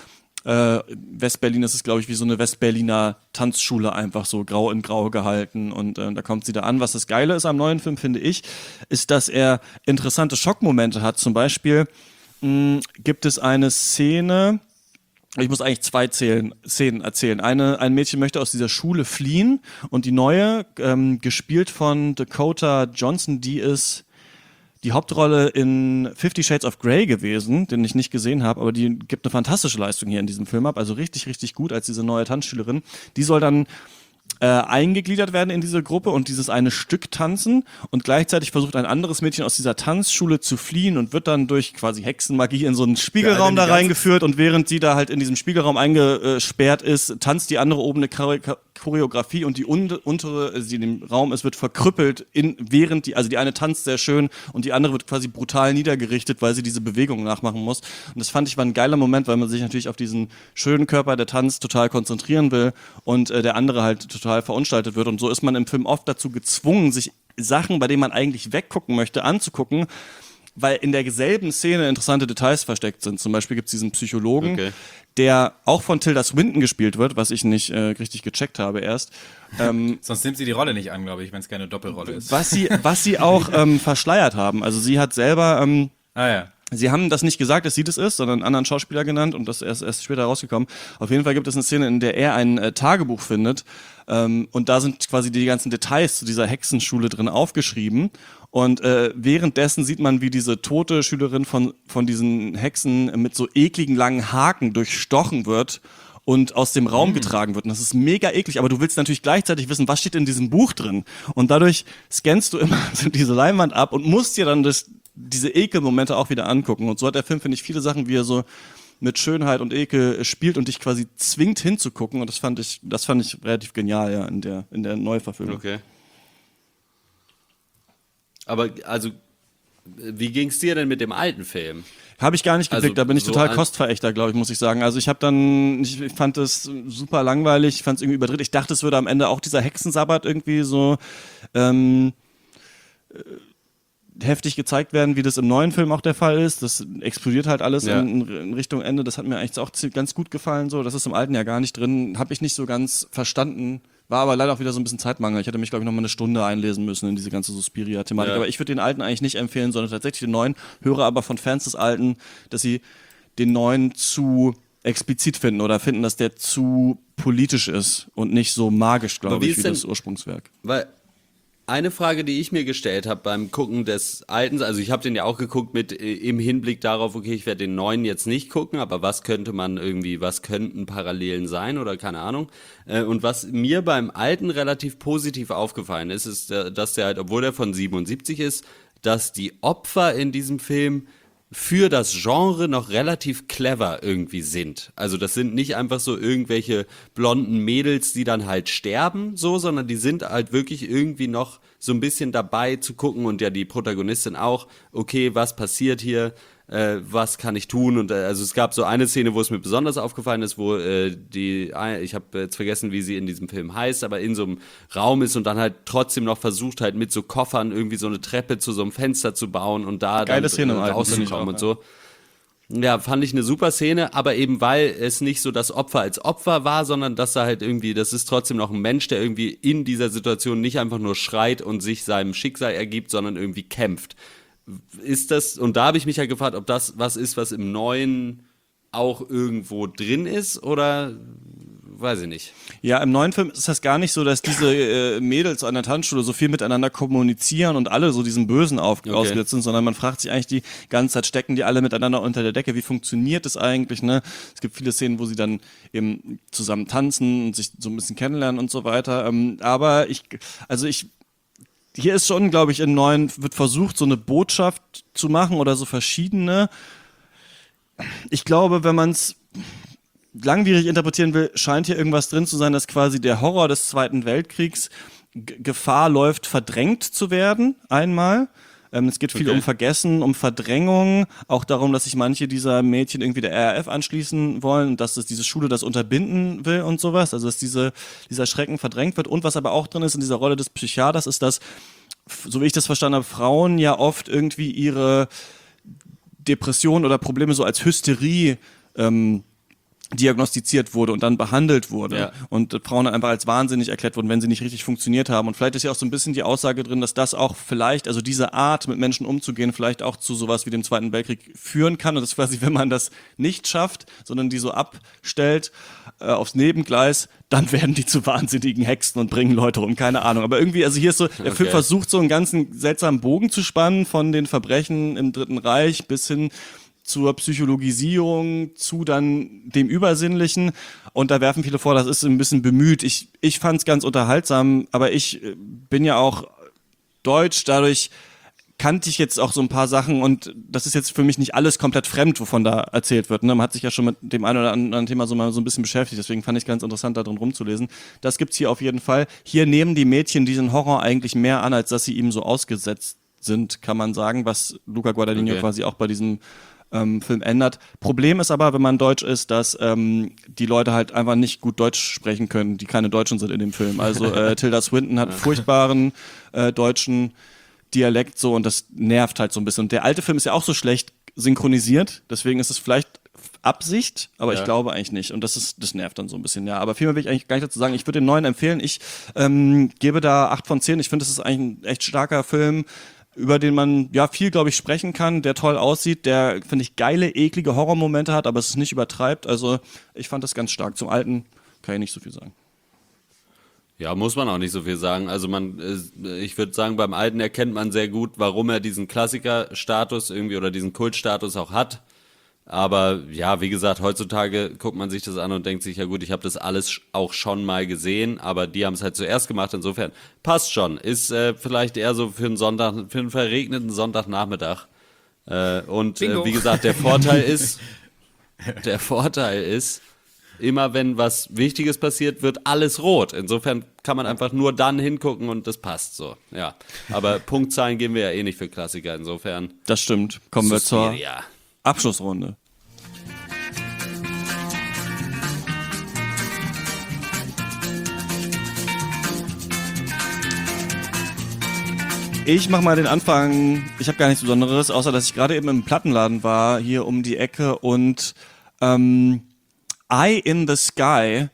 Äh, Westberlin ist es, glaube ich, wie so eine Westberliner Tanzschule, einfach so grau in grau gehalten und äh, da kommt sie da an. Was das Geile ist am neuen Film, finde ich, ist, dass er interessante Schockmomente hat. Zum Beispiel mh, gibt es eine Szene, ich muss eigentlich zwei zählen, Szenen erzählen. Eine, ein Mädchen möchte aus dieser Schule fliehen und die neue, ähm, gespielt von Dakota Johnson, die ist die Hauptrolle in Fifty Shades of Grey gewesen, den ich nicht gesehen habe, aber die gibt eine fantastische Leistung hier in diesem Film ab, also richtig, richtig gut als diese neue Tanzschülerin. Die soll dann äh, eingegliedert werden in diese Gruppe und dieses eine Stück tanzen und gleichzeitig versucht ein anderes Mädchen aus dieser Tanzschule zu fliehen und wird dann durch quasi Hexenmagie in so einen Spiegelraum da reingeführt und während sie da halt in diesem Spiegelraum eingesperrt ist, tanzt die andere oben eine Chore- Choreografie und die un- untere, also die in dem Raum ist, wird verkrüppelt, in, während die, also die eine tanzt sehr schön und die andere wird quasi brutal niedergerichtet, weil sie diese Bewegung nachmachen muss. Und das fand ich war ein geiler Moment, weil man sich natürlich auf diesen schönen Körper, der tanzt, total konzentrieren will und äh, der andere halt total verunstaltet wird. Und so ist man im Film oft dazu gezwungen, sich Sachen, bei denen man eigentlich weggucken möchte, anzugucken, weil in derselben Szene interessante Details versteckt sind. Zum Beispiel gibt es diesen Psychologen, okay, der auch von Tilda Swinton gespielt wird, was ich nicht äh, richtig gecheckt habe erst. Ähm, Sonst nimmt sie die Rolle nicht an, glaube ich, wenn es keine Doppelrolle ist. Was sie, was sie auch ähm, verschleiert haben. Also sie hat selber... Ähm, ah ja. Sie haben das nicht gesagt, dass sie das ist, sondern einen anderen Schauspieler genannt und das ist erst später rausgekommen. Auf jeden Fall gibt es eine Szene, in der er ein äh, Tagebuch findet ähm, und da sind quasi die ganzen Details zu dieser Hexenschule drin aufgeschrieben und äh, währenddessen sieht man, wie diese tote Schülerin von, von diesen Hexen mit so ekligen langen Haken durchstochen wird und aus dem Raum getragen wird. Und das ist mega eklig, aber du willst natürlich gleichzeitig wissen, was steht in diesem Buch drin. Und dadurch scannst du immer so diese Leinwand ab und musst dir dann das diese Ekelmomente auch wieder angucken. Und so hat der Film, finde ich, viele Sachen, wie er so mit Schönheit und Ekel spielt und dich quasi zwingt hinzugucken. Und das fand ich, das fand ich relativ genial, ja, in der, in der Neuverfilmung. Okay. Aber, also, wie ging's dir denn mit dem alten Film? Habe ich gar nicht geblickt, also, da bin ich so total Kostverächter, glaube ich, muss ich sagen. Also ich habe dann, ich fand es super langweilig, ich fand es irgendwie überdreht. Ich dachte, es würde am Ende auch dieser Hexensabbat irgendwie so, ähm, heftig gezeigt werden, wie das im neuen Film auch der Fall ist. Das explodiert halt alles ja. in, in Richtung Ende. Das hat mir eigentlich auch ganz gut gefallen. So, das ist im alten ja gar nicht drin. Habe ich nicht so ganz verstanden. War aber leider auch wieder so ein bisschen Zeitmangel. Ich hätte mich, glaube ich, noch mal eine Stunde einlesen müssen in diese ganze Suspiria-Thematik. Ja. Aber ich würde den alten eigentlich nicht empfehlen, sondern tatsächlich den neuen. Höre aber von Fans des alten, dass sie den neuen zu explizit finden oder finden, dass der zu politisch ist und nicht so magisch, glaube ich, wie das Ursprungswerk. Weil eine Frage, die ich mir gestellt habe beim Gucken des Alten, also ich habe den ja auch geguckt mit äh, im Hinblick darauf, okay, ich werde den neuen jetzt nicht gucken, aber was könnte man irgendwie, was könnten Parallelen sein oder keine Ahnung. Äh, und was mir beim Alten relativ positiv aufgefallen ist, ist, dass der halt, obwohl der von siebenundsiebzig ist, dass die Opfer in diesem Film für das Genre noch relativ clever irgendwie sind. Also das sind nicht einfach so irgendwelche blonden Mädels, die dann halt sterben, so, sondern die sind halt wirklich irgendwie noch so ein bisschen dabei zu gucken und ja die Protagonistin auch, okay, was passiert hier, äh, was kann ich tun? Und äh, also es gab so eine Szene, wo es mir besonders aufgefallen ist, wo äh, die, ich habe jetzt vergessen, wie sie in diesem Film heißt, aber in so einem Raum ist und dann halt trotzdem noch versucht halt mit so Koffern irgendwie so eine Treppe zu so einem Fenster zu bauen und da Geile dann Szene äh, rauszukommen und so. Ja, fand ich eine super Szene, aber eben weil es nicht so das Opfer als Opfer war, sondern dass er halt irgendwie, das ist trotzdem noch ein Mensch, der irgendwie in dieser Situation nicht einfach nur schreit und sich seinem Schicksal ergibt, sondern irgendwie kämpft. Ist das, und da habe ich mich ja gefragt, ob das was ist, was im Neuen auch irgendwo drin ist oder weiß ich nicht. Ja, im neuen Film ist das gar nicht so, dass diese äh, Mädels an der Tanzschule so viel miteinander kommunizieren und alle so diesen Bösen auf, okay. ausgesetzt sind, sondern man fragt sich eigentlich die ganze Zeit, stecken die alle miteinander unter der Decke? Wie funktioniert das eigentlich? Ne? Es gibt viele Szenen, wo sie dann eben zusammen tanzen und sich so ein bisschen kennenlernen und so weiter. Ähm, aber ich, also ich hier ist schon, glaube ich, im Neuen wird versucht, so eine Botschaft zu machen oder so verschiedene. Ich glaube, wenn man es langwierig interpretieren will, scheint hier irgendwas drin zu sein, dass quasi der Horror des Zweiten Weltkriegs G- Gefahr läuft, verdrängt zu werden, einmal. Ähm, es geht viel okay. um Vergessen, um Verdrängung, auch darum, dass sich manche dieser Mädchen irgendwie der R A F anschließen wollen und dass das diese Schule das unterbinden will und sowas, also dass diese, dieser Schrecken verdrängt wird. Und was aber auch drin ist in dieser Rolle des Psychiaters, ist, dass, so wie ich das verstanden habe, Frauen ja oft irgendwie ihre Depressionen oder Probleme so als Hysterie ähm, diagnostiziert wurde und dann behandelt wurde Ja. und Frauen dann einfach als wahnsinnig erklärt wurden, wenn sie nicht richtig funktioniert haben. Und vielleicht ist ja auch so ein bisschen die Aussage drin, dass das auch vielleicht, also diese Art mit Menschen umzugehen, vielleicht auch zu sowas wie dem Zweiten Weltkrieg führen kann. Und das quasi, wenn man das nicht schafft, sondern die so abstellt äh, aufs Nebengleis, dann werden die zu wahnsinnigen Hexen und bringen Leute um, keine Ahnung. Aber irgendwie, also hier ist so, der Film Okay. versucht so einen ganzen seltsamen Bogen zu spannen von den Verbrechen im Dritten Reich bis hin zur Psychologisierung, zu dann dem Übersinnlichen. Und da werfen viele vor, das ist ein bisschen bemüht. Ich, ich fand es ganz unterhaltsam, aber ich äh, bin ja auch deutsch, dadurch kannte ich jetzt auch so ein paar Sachen und das ist jetzt für mich nicht alles komplett fremd, wovon da erzählt wird. Ne? Man hat sich ja schon mit dem einen oder anderen Thema so mal so ein bisschen beschäftigt, deswegen fand ich es ganz interessant, da drin rumzulesen. Das gibt's hier auf jeden Fall. Hier nehmen die Mädchen diesen Horror eigentlich mehr an, als dass sie ihm so ausgesetzt sind, kann man sagen, was Luca Guadagnino Okay. quasi auch bei diesem ähm, Film ändert. Problem ist aber, wenn man Deutsch ist, dass ähm, die Leute halt einfach nicht gut Deutsch sprechen können, die keine Deutschen sind in dem Film. Also äh, Tilda Swinton hat furchtbaren äh, deutschen Dialekt so und das nervt halt so ein bisschen. Und der alte Film ist ja auch so schlecht synchronisiert, deswegen ist es vielleicht Absicht, aber Ja. ich glaube eigentlich nicht. Und das ist, das nervt dann so ein bisschen, ja. Aber viel mehr will ich eigentlich gar nicht dazu sagen. Ich würde den neuen empfehlen. Ich ähm, gebe da acht von zehn. Ich finde, das ist eigentlich ein echt starker Film, über den man ja viel, glaube ich, sprechen kann, der toll aussieht, der, finde ich, geile, eklige Horrormomente hat, aber es ist nicht übertreibt. Also ich fand das ganz stark. Zum Alten kann ich nicht so viel sagen. Ja, muss man auch nicht so viel sagen. Also man, äh, ich würde sagen, beim Alten erkennt man sehr gut, warum er diesen Klassiker-Status irgendwie oder diesen Kultstatus auch hat. Aber ja, wie gesagt, heutzutage guckt man sich das an und denkt sich, ja gut, ich habe das alles sch- auch schon mal gesehen, aber die haben es halt zuerst gemacht, insofern passt schon. Ist äh, vielleicht eher so für einen Sonntag, für einen verregneten Sonntagnachmittag. Äh, und äh, Bingo. wie gesagt, der Vorteil ist, der Vorteil ist, immer wenn was Wichtiges passiert, wird alles rot. Insofern kann man einfach nur dann hingucken und das passt so. Ja, aber Punktzahlen geben wir ja eh nicht für Klassiker, insofern. Das stimmt. Kommen wir zur Suspiria. Abschlussrunde. Ich mach mal den Anfang. Ich habe gar nichts Besonderes, außer dass ich gerade eben im Plattenladen war, hier um die Ecke und ähm, Eye in the Sky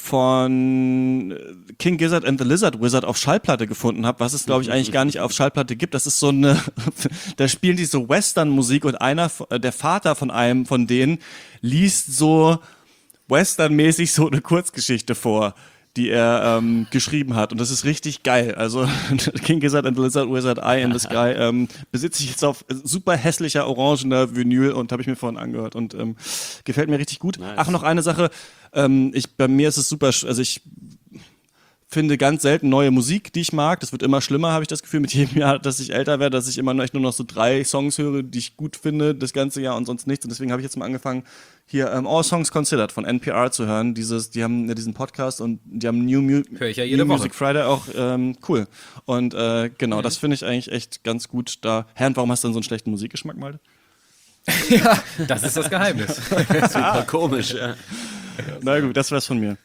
von King Gizzard and the Lizard Wizard auf Schallplatte gefunden habe, was es, glaube ich, eigentlich gar nicht auf Schallplatte gibt. Das ist so eine, da spielen die so Western-Musik und einer, der Vater von einem von denen liest so Western-mäßig so eine Kurzgeschichte vor, die er ähm, geschrieben hat. Und das ist richtig geil. Also King Gizzard and the Lizard Wizard, Eye in the Sky, ähm, besitze ich jetzt auf super hässlicher orangener Vinyl und habe ich mir vorhin angehört und ähm, gefällt mir richtig gut. Nice. Ach, noch eine Sache. Ähm, ich, bei mir ist es super, sch- also ich finde ganz selten neue Musik, die ich mag. Das wird immer schlimmer, habe ich das Gefühl, mit jedem Jahr, dass ich älter werde, dass ich immer nur, echt nur noch so drei Songs höre, die ich gut finde, das ganze Jahr und sonst nichts. Und deswegen habe ich jetzt mal angefangen, hier ähm, All Songs Considered von N P R zu hören. Dieses, die haben ja diesen Podcast und die haben New, Mu- Hör ich ja jede New Woche. Music Friday auch ähm, cool. Und äh, genau, das finde ich eigentlich echt ganz gut. Da, Herr, und warum hast du denn so einen schlechten Musikgeschmack, Malte? Ja, das ist das Geheimnis. Super komisch, ja. Na gut, das wär's von mir.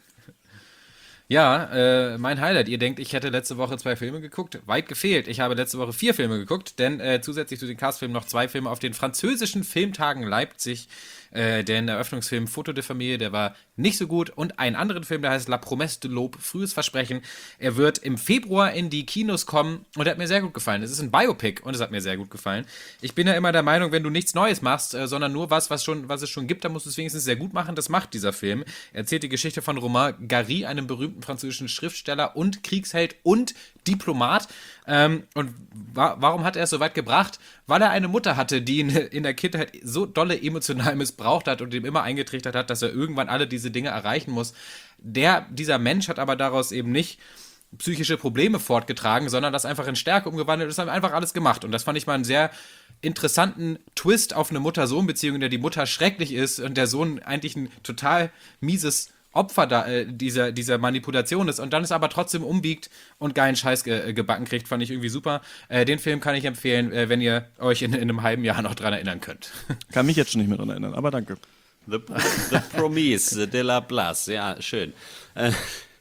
Ja, äh, mein Highlight. Ihr denkt, ich hätte letzte Woche zwei Filme geguckt. Weit gefehlt. Ich habe letzte Woche vier Filme geguckt, denn äh, zusätzlich zu den Castfilmen noch zwei Filme auf den französischen Filmtagen Leipzig. Äh, den Eröffnungsfilm Foto de Familie, der war nicht so gut. Und einen anderen Film, der heißt La Promesse de l'Aube, Frühes Versprechen. Er wird im Februar in die Kinos kommen und er hat mir sehr gut gefallen. Es ist ein Biopic und es hat mir sehr gut gefallen. Ich bin ja immer der Meinung, wenn du nichts Neues machst, äh, sondern nur was, was, schon, was es schon gibt, dann musst du es wenigstens sehr gut machen. Das macht dieser Film. Er erzählt die Geschichte von Romain Gary, einem berühmten französischen Schriftsteller und Kriegsheld und Diplomat. Ähm, und wa- warum hat er es so weit gebracht? Weil er eine Mutter hatte, die ihn in der Kindheit so dolle emotional missbraucht hat und ihm immer eingetrichtert hat, dass er irgendwann alle diese Dinge erreichen muss. Der, dieser Mensch hat aber daraus eben nicht psychische Probleme fortgetragen, sondern das einfach in Stärke umgewandelt und das haben einfach alles gemacht. Und das fand ich mal einen sehr interessanten Twist auf eine Mutter-Sohn-Beziehung, in der die Mutter schrecklich ist und der Sohn eigentlich ein total mieses Opfer da, äh, dieser, dieser Manipulation ist und dann es aber trotzdem umbiegt und geilen Scheiß ge gebacken kriegt, fand ich irgendwie super. Äh, den Film kann ich empfehlen, äh, wenn ihr euch in, in einem halben Jahr noch dran erinnern könnt. Kann mich jetzt schon nicht mehr dran erinnern, aber danke. The, the Promise de la Place, ja, schön. Äh,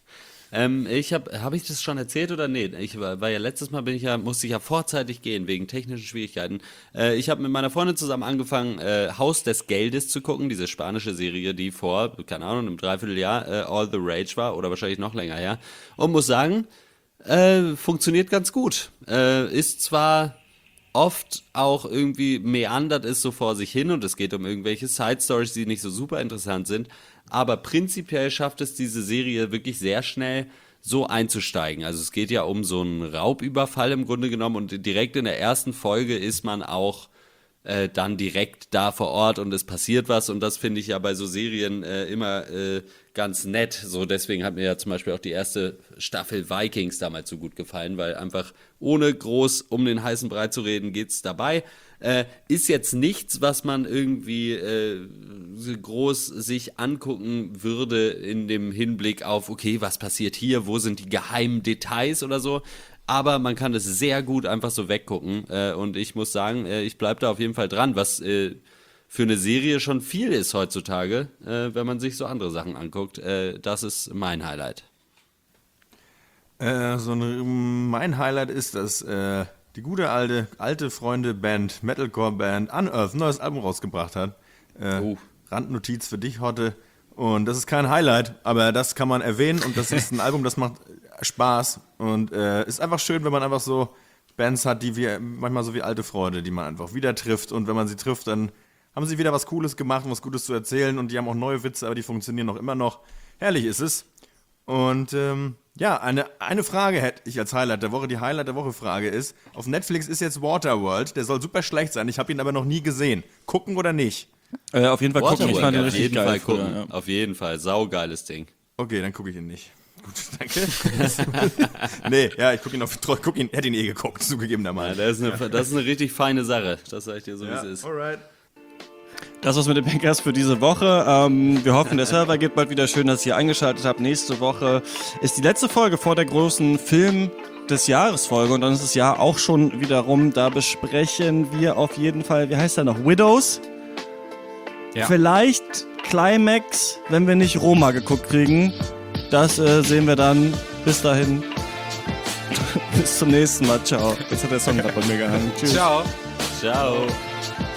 Ähm, ich habe, habe ich das schon erzählt oder nee? Ich war, war ja letztes Mal bin ich ja, musste ich ja vorzeitig gehen wegen technischen Schwierigkeiten. Äh, ich habe mit meiner Freundin zusammen angefangen, äh, Haus des Geldes zu gucken, diese spanische Serie, die vor, keine Ahnung, einem Dreivierteljahr äh, All the Rage war oder wahrscheinlich noch länger her. Und muss sagen, äh, funktioniert ganz gut. Äh, ist zwar oft auch irgendwie meandert es so vor sich hin und es geht um irgendwelche Side-Stories, die nicht so super interessant sind, aber prinzipiell schafft es diese Serie wirklich sehr schnell so einzusteigen. Also es geht ja um so einen Raubüberfall im Grunde genommen und direkt in der ersten Folge ist man auch äh, dann direkt da vor Ort und es passiert was und das finde ich ja bei so Serien äh, immer äh, ganz nett. So deswegen hat mir ja zum Beispiel auch die erste Staffel Vikings damals so gut gefallen, weil einfach ohne groß um den heißen Brei zu reden geht's dabei. Äh, ist jetzt nichts, was man irgendwie äh, groß sich angucken würde in dem Hinblick auf, okay, was passiert hier, wo sind die geheimen Details oder so. Aber man kann es sehr gut einfach so weggucken. Äh, und ich muss sagen, äh, ich bleibe da auf jeden Fall dran, was äh, für eine Serie schon viel ist heutzutage, äh, wenn man sich so andere Sachen anguckt. Äh, das ist mein Highlight. Äh, so eine, mein Highlight ist, dass äh, die gute alte, alte Freunde-Band, Metalcore-Band Unearth ein neues Album rausgebracht hat. Äh, Oh. Randnotiz für dich, Hotte. Und das ist kein Highlight, aber das kann man erwähnen und das ist ein Album, das macht Spaß und äh, ist einfach schön, wenn man einfach so Bands hat, die wir manchmal so wie alte Freunde, die man einfach wieder trifft und wenn man sie trifft, dann haben sie wieder was Cooles gemacht, was Gutes zu erzählen und die haben auch neue Witze, aber die funktionieren noch immer noch. Herrlich ist es. Und ähm, ja, eine, eine Frage hätte ich als Highlight der Woche. Die Highlight der Woche Frage ist, auf Netflix ist jetzt Waterworld, der soll super schlecht sein, ich habe ihn aber noch nie gesehen. Gucken oder nicht? Äh, auf jeden Fall gucken, ich fand den auf richtig jeden geil Fall früher, gucken. ja. Auf jeden Fall, saugeiles Ding. Okay, dann gucke ich ihn nicht. Gut, danke. Nee, ja, ich gucke ihn auf, guck ihn, hätte ihn eh geguckt, Ja, zugegebenermaßen. das, ist eine, das ist eine richtig feine Sache, das sag ich dir so, wie Ja, es ist. alright. Das war's mit dem Pencast für diese Woche. Ähm, wir hoffen, der Server geht bald wieder. Schön, dass ihr eingeschaltet habt. Nächste Woche ist die letzte Folge vor der großen Film des Jahres Folge und dann ist das Jahr auch schon wieder rum. Da besprechen wir auf jeden Fall, wie heißt der noch? Widows? Ja. Vielleicht Climax, wenn wir nicht Roma geguckt kriegen. Das äh, sehen wir dann. Bis dahin. Bis zum nächsten Mal. Ciao. Jetzt hat der Song gerade bei mir gehangen. Tschüss. Ciao. Ciao.